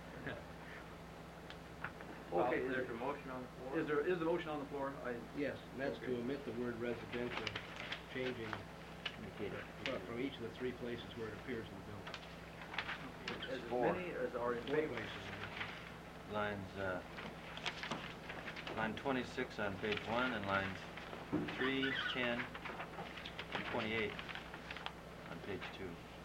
Okay, Is is there there, a motion on the floor? is there, is the motion on the floor? I, Yes, and that's to Okay. omit the word residential, changing Indicator. from, from each of the three places where it appears in the bill. as Four. many as are in Four favor. places. Lines, uh, line twenty-six on page one, and lines three, ten, twenty-eight on page two.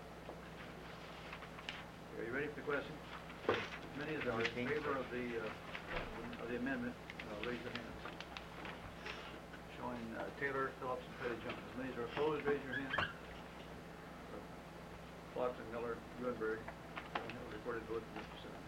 Are you ready for the question? As many as are in favor of the, uh, of the amendment, uh, raise your hands. Showing uh, Taylor, Phillips, and Petty-John. As many as are opposed, raise your hand. Clarkson, Miller, Grunberg. I don't have a recorded vote for Mister Senator.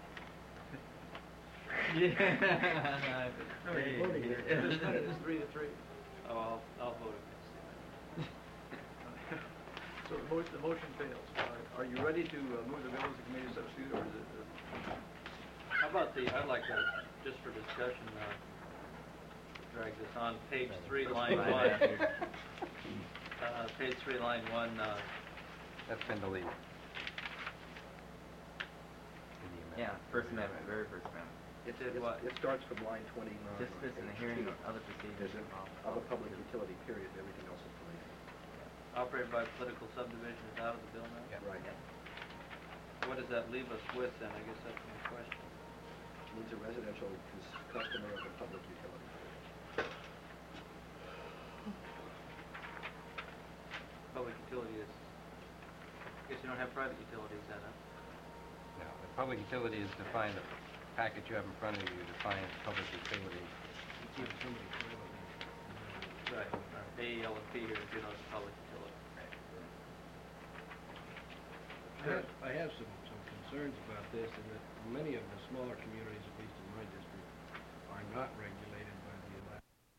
Yeah. No, you're voting here. It's it's three to three. Oh, I'll, I'll vote against it. So the motion, the motion fails. Uh, Are you ready to uh, move the bill as a committee substitute, or is it? uh, How about the, I'd like to, just for discussion, uh, drag this on, page three, line one. Uh, page three, line one, uh, That's been deleted. Yeah, first amendment, very first amendment. it did what? It starts from line twenty-nine. Participants in the hearing or other procedures involved. Of a public utility, period, everything else is deleted. Operated by political subdivision is out of the bill now? Yeah. Right. What does that leave us with then? I guess that's my question. Means a residential cus- customer of a public utility. Public utility is, I guess you don't have private utilities then, huh? No, the public utility is defined, the packet you have in front of you defines public utility. Right. A E L and P here, you know, it's public utility. I have, I have some, some concerns about this, in that many of the smaller communities, at least in my district, are not regulated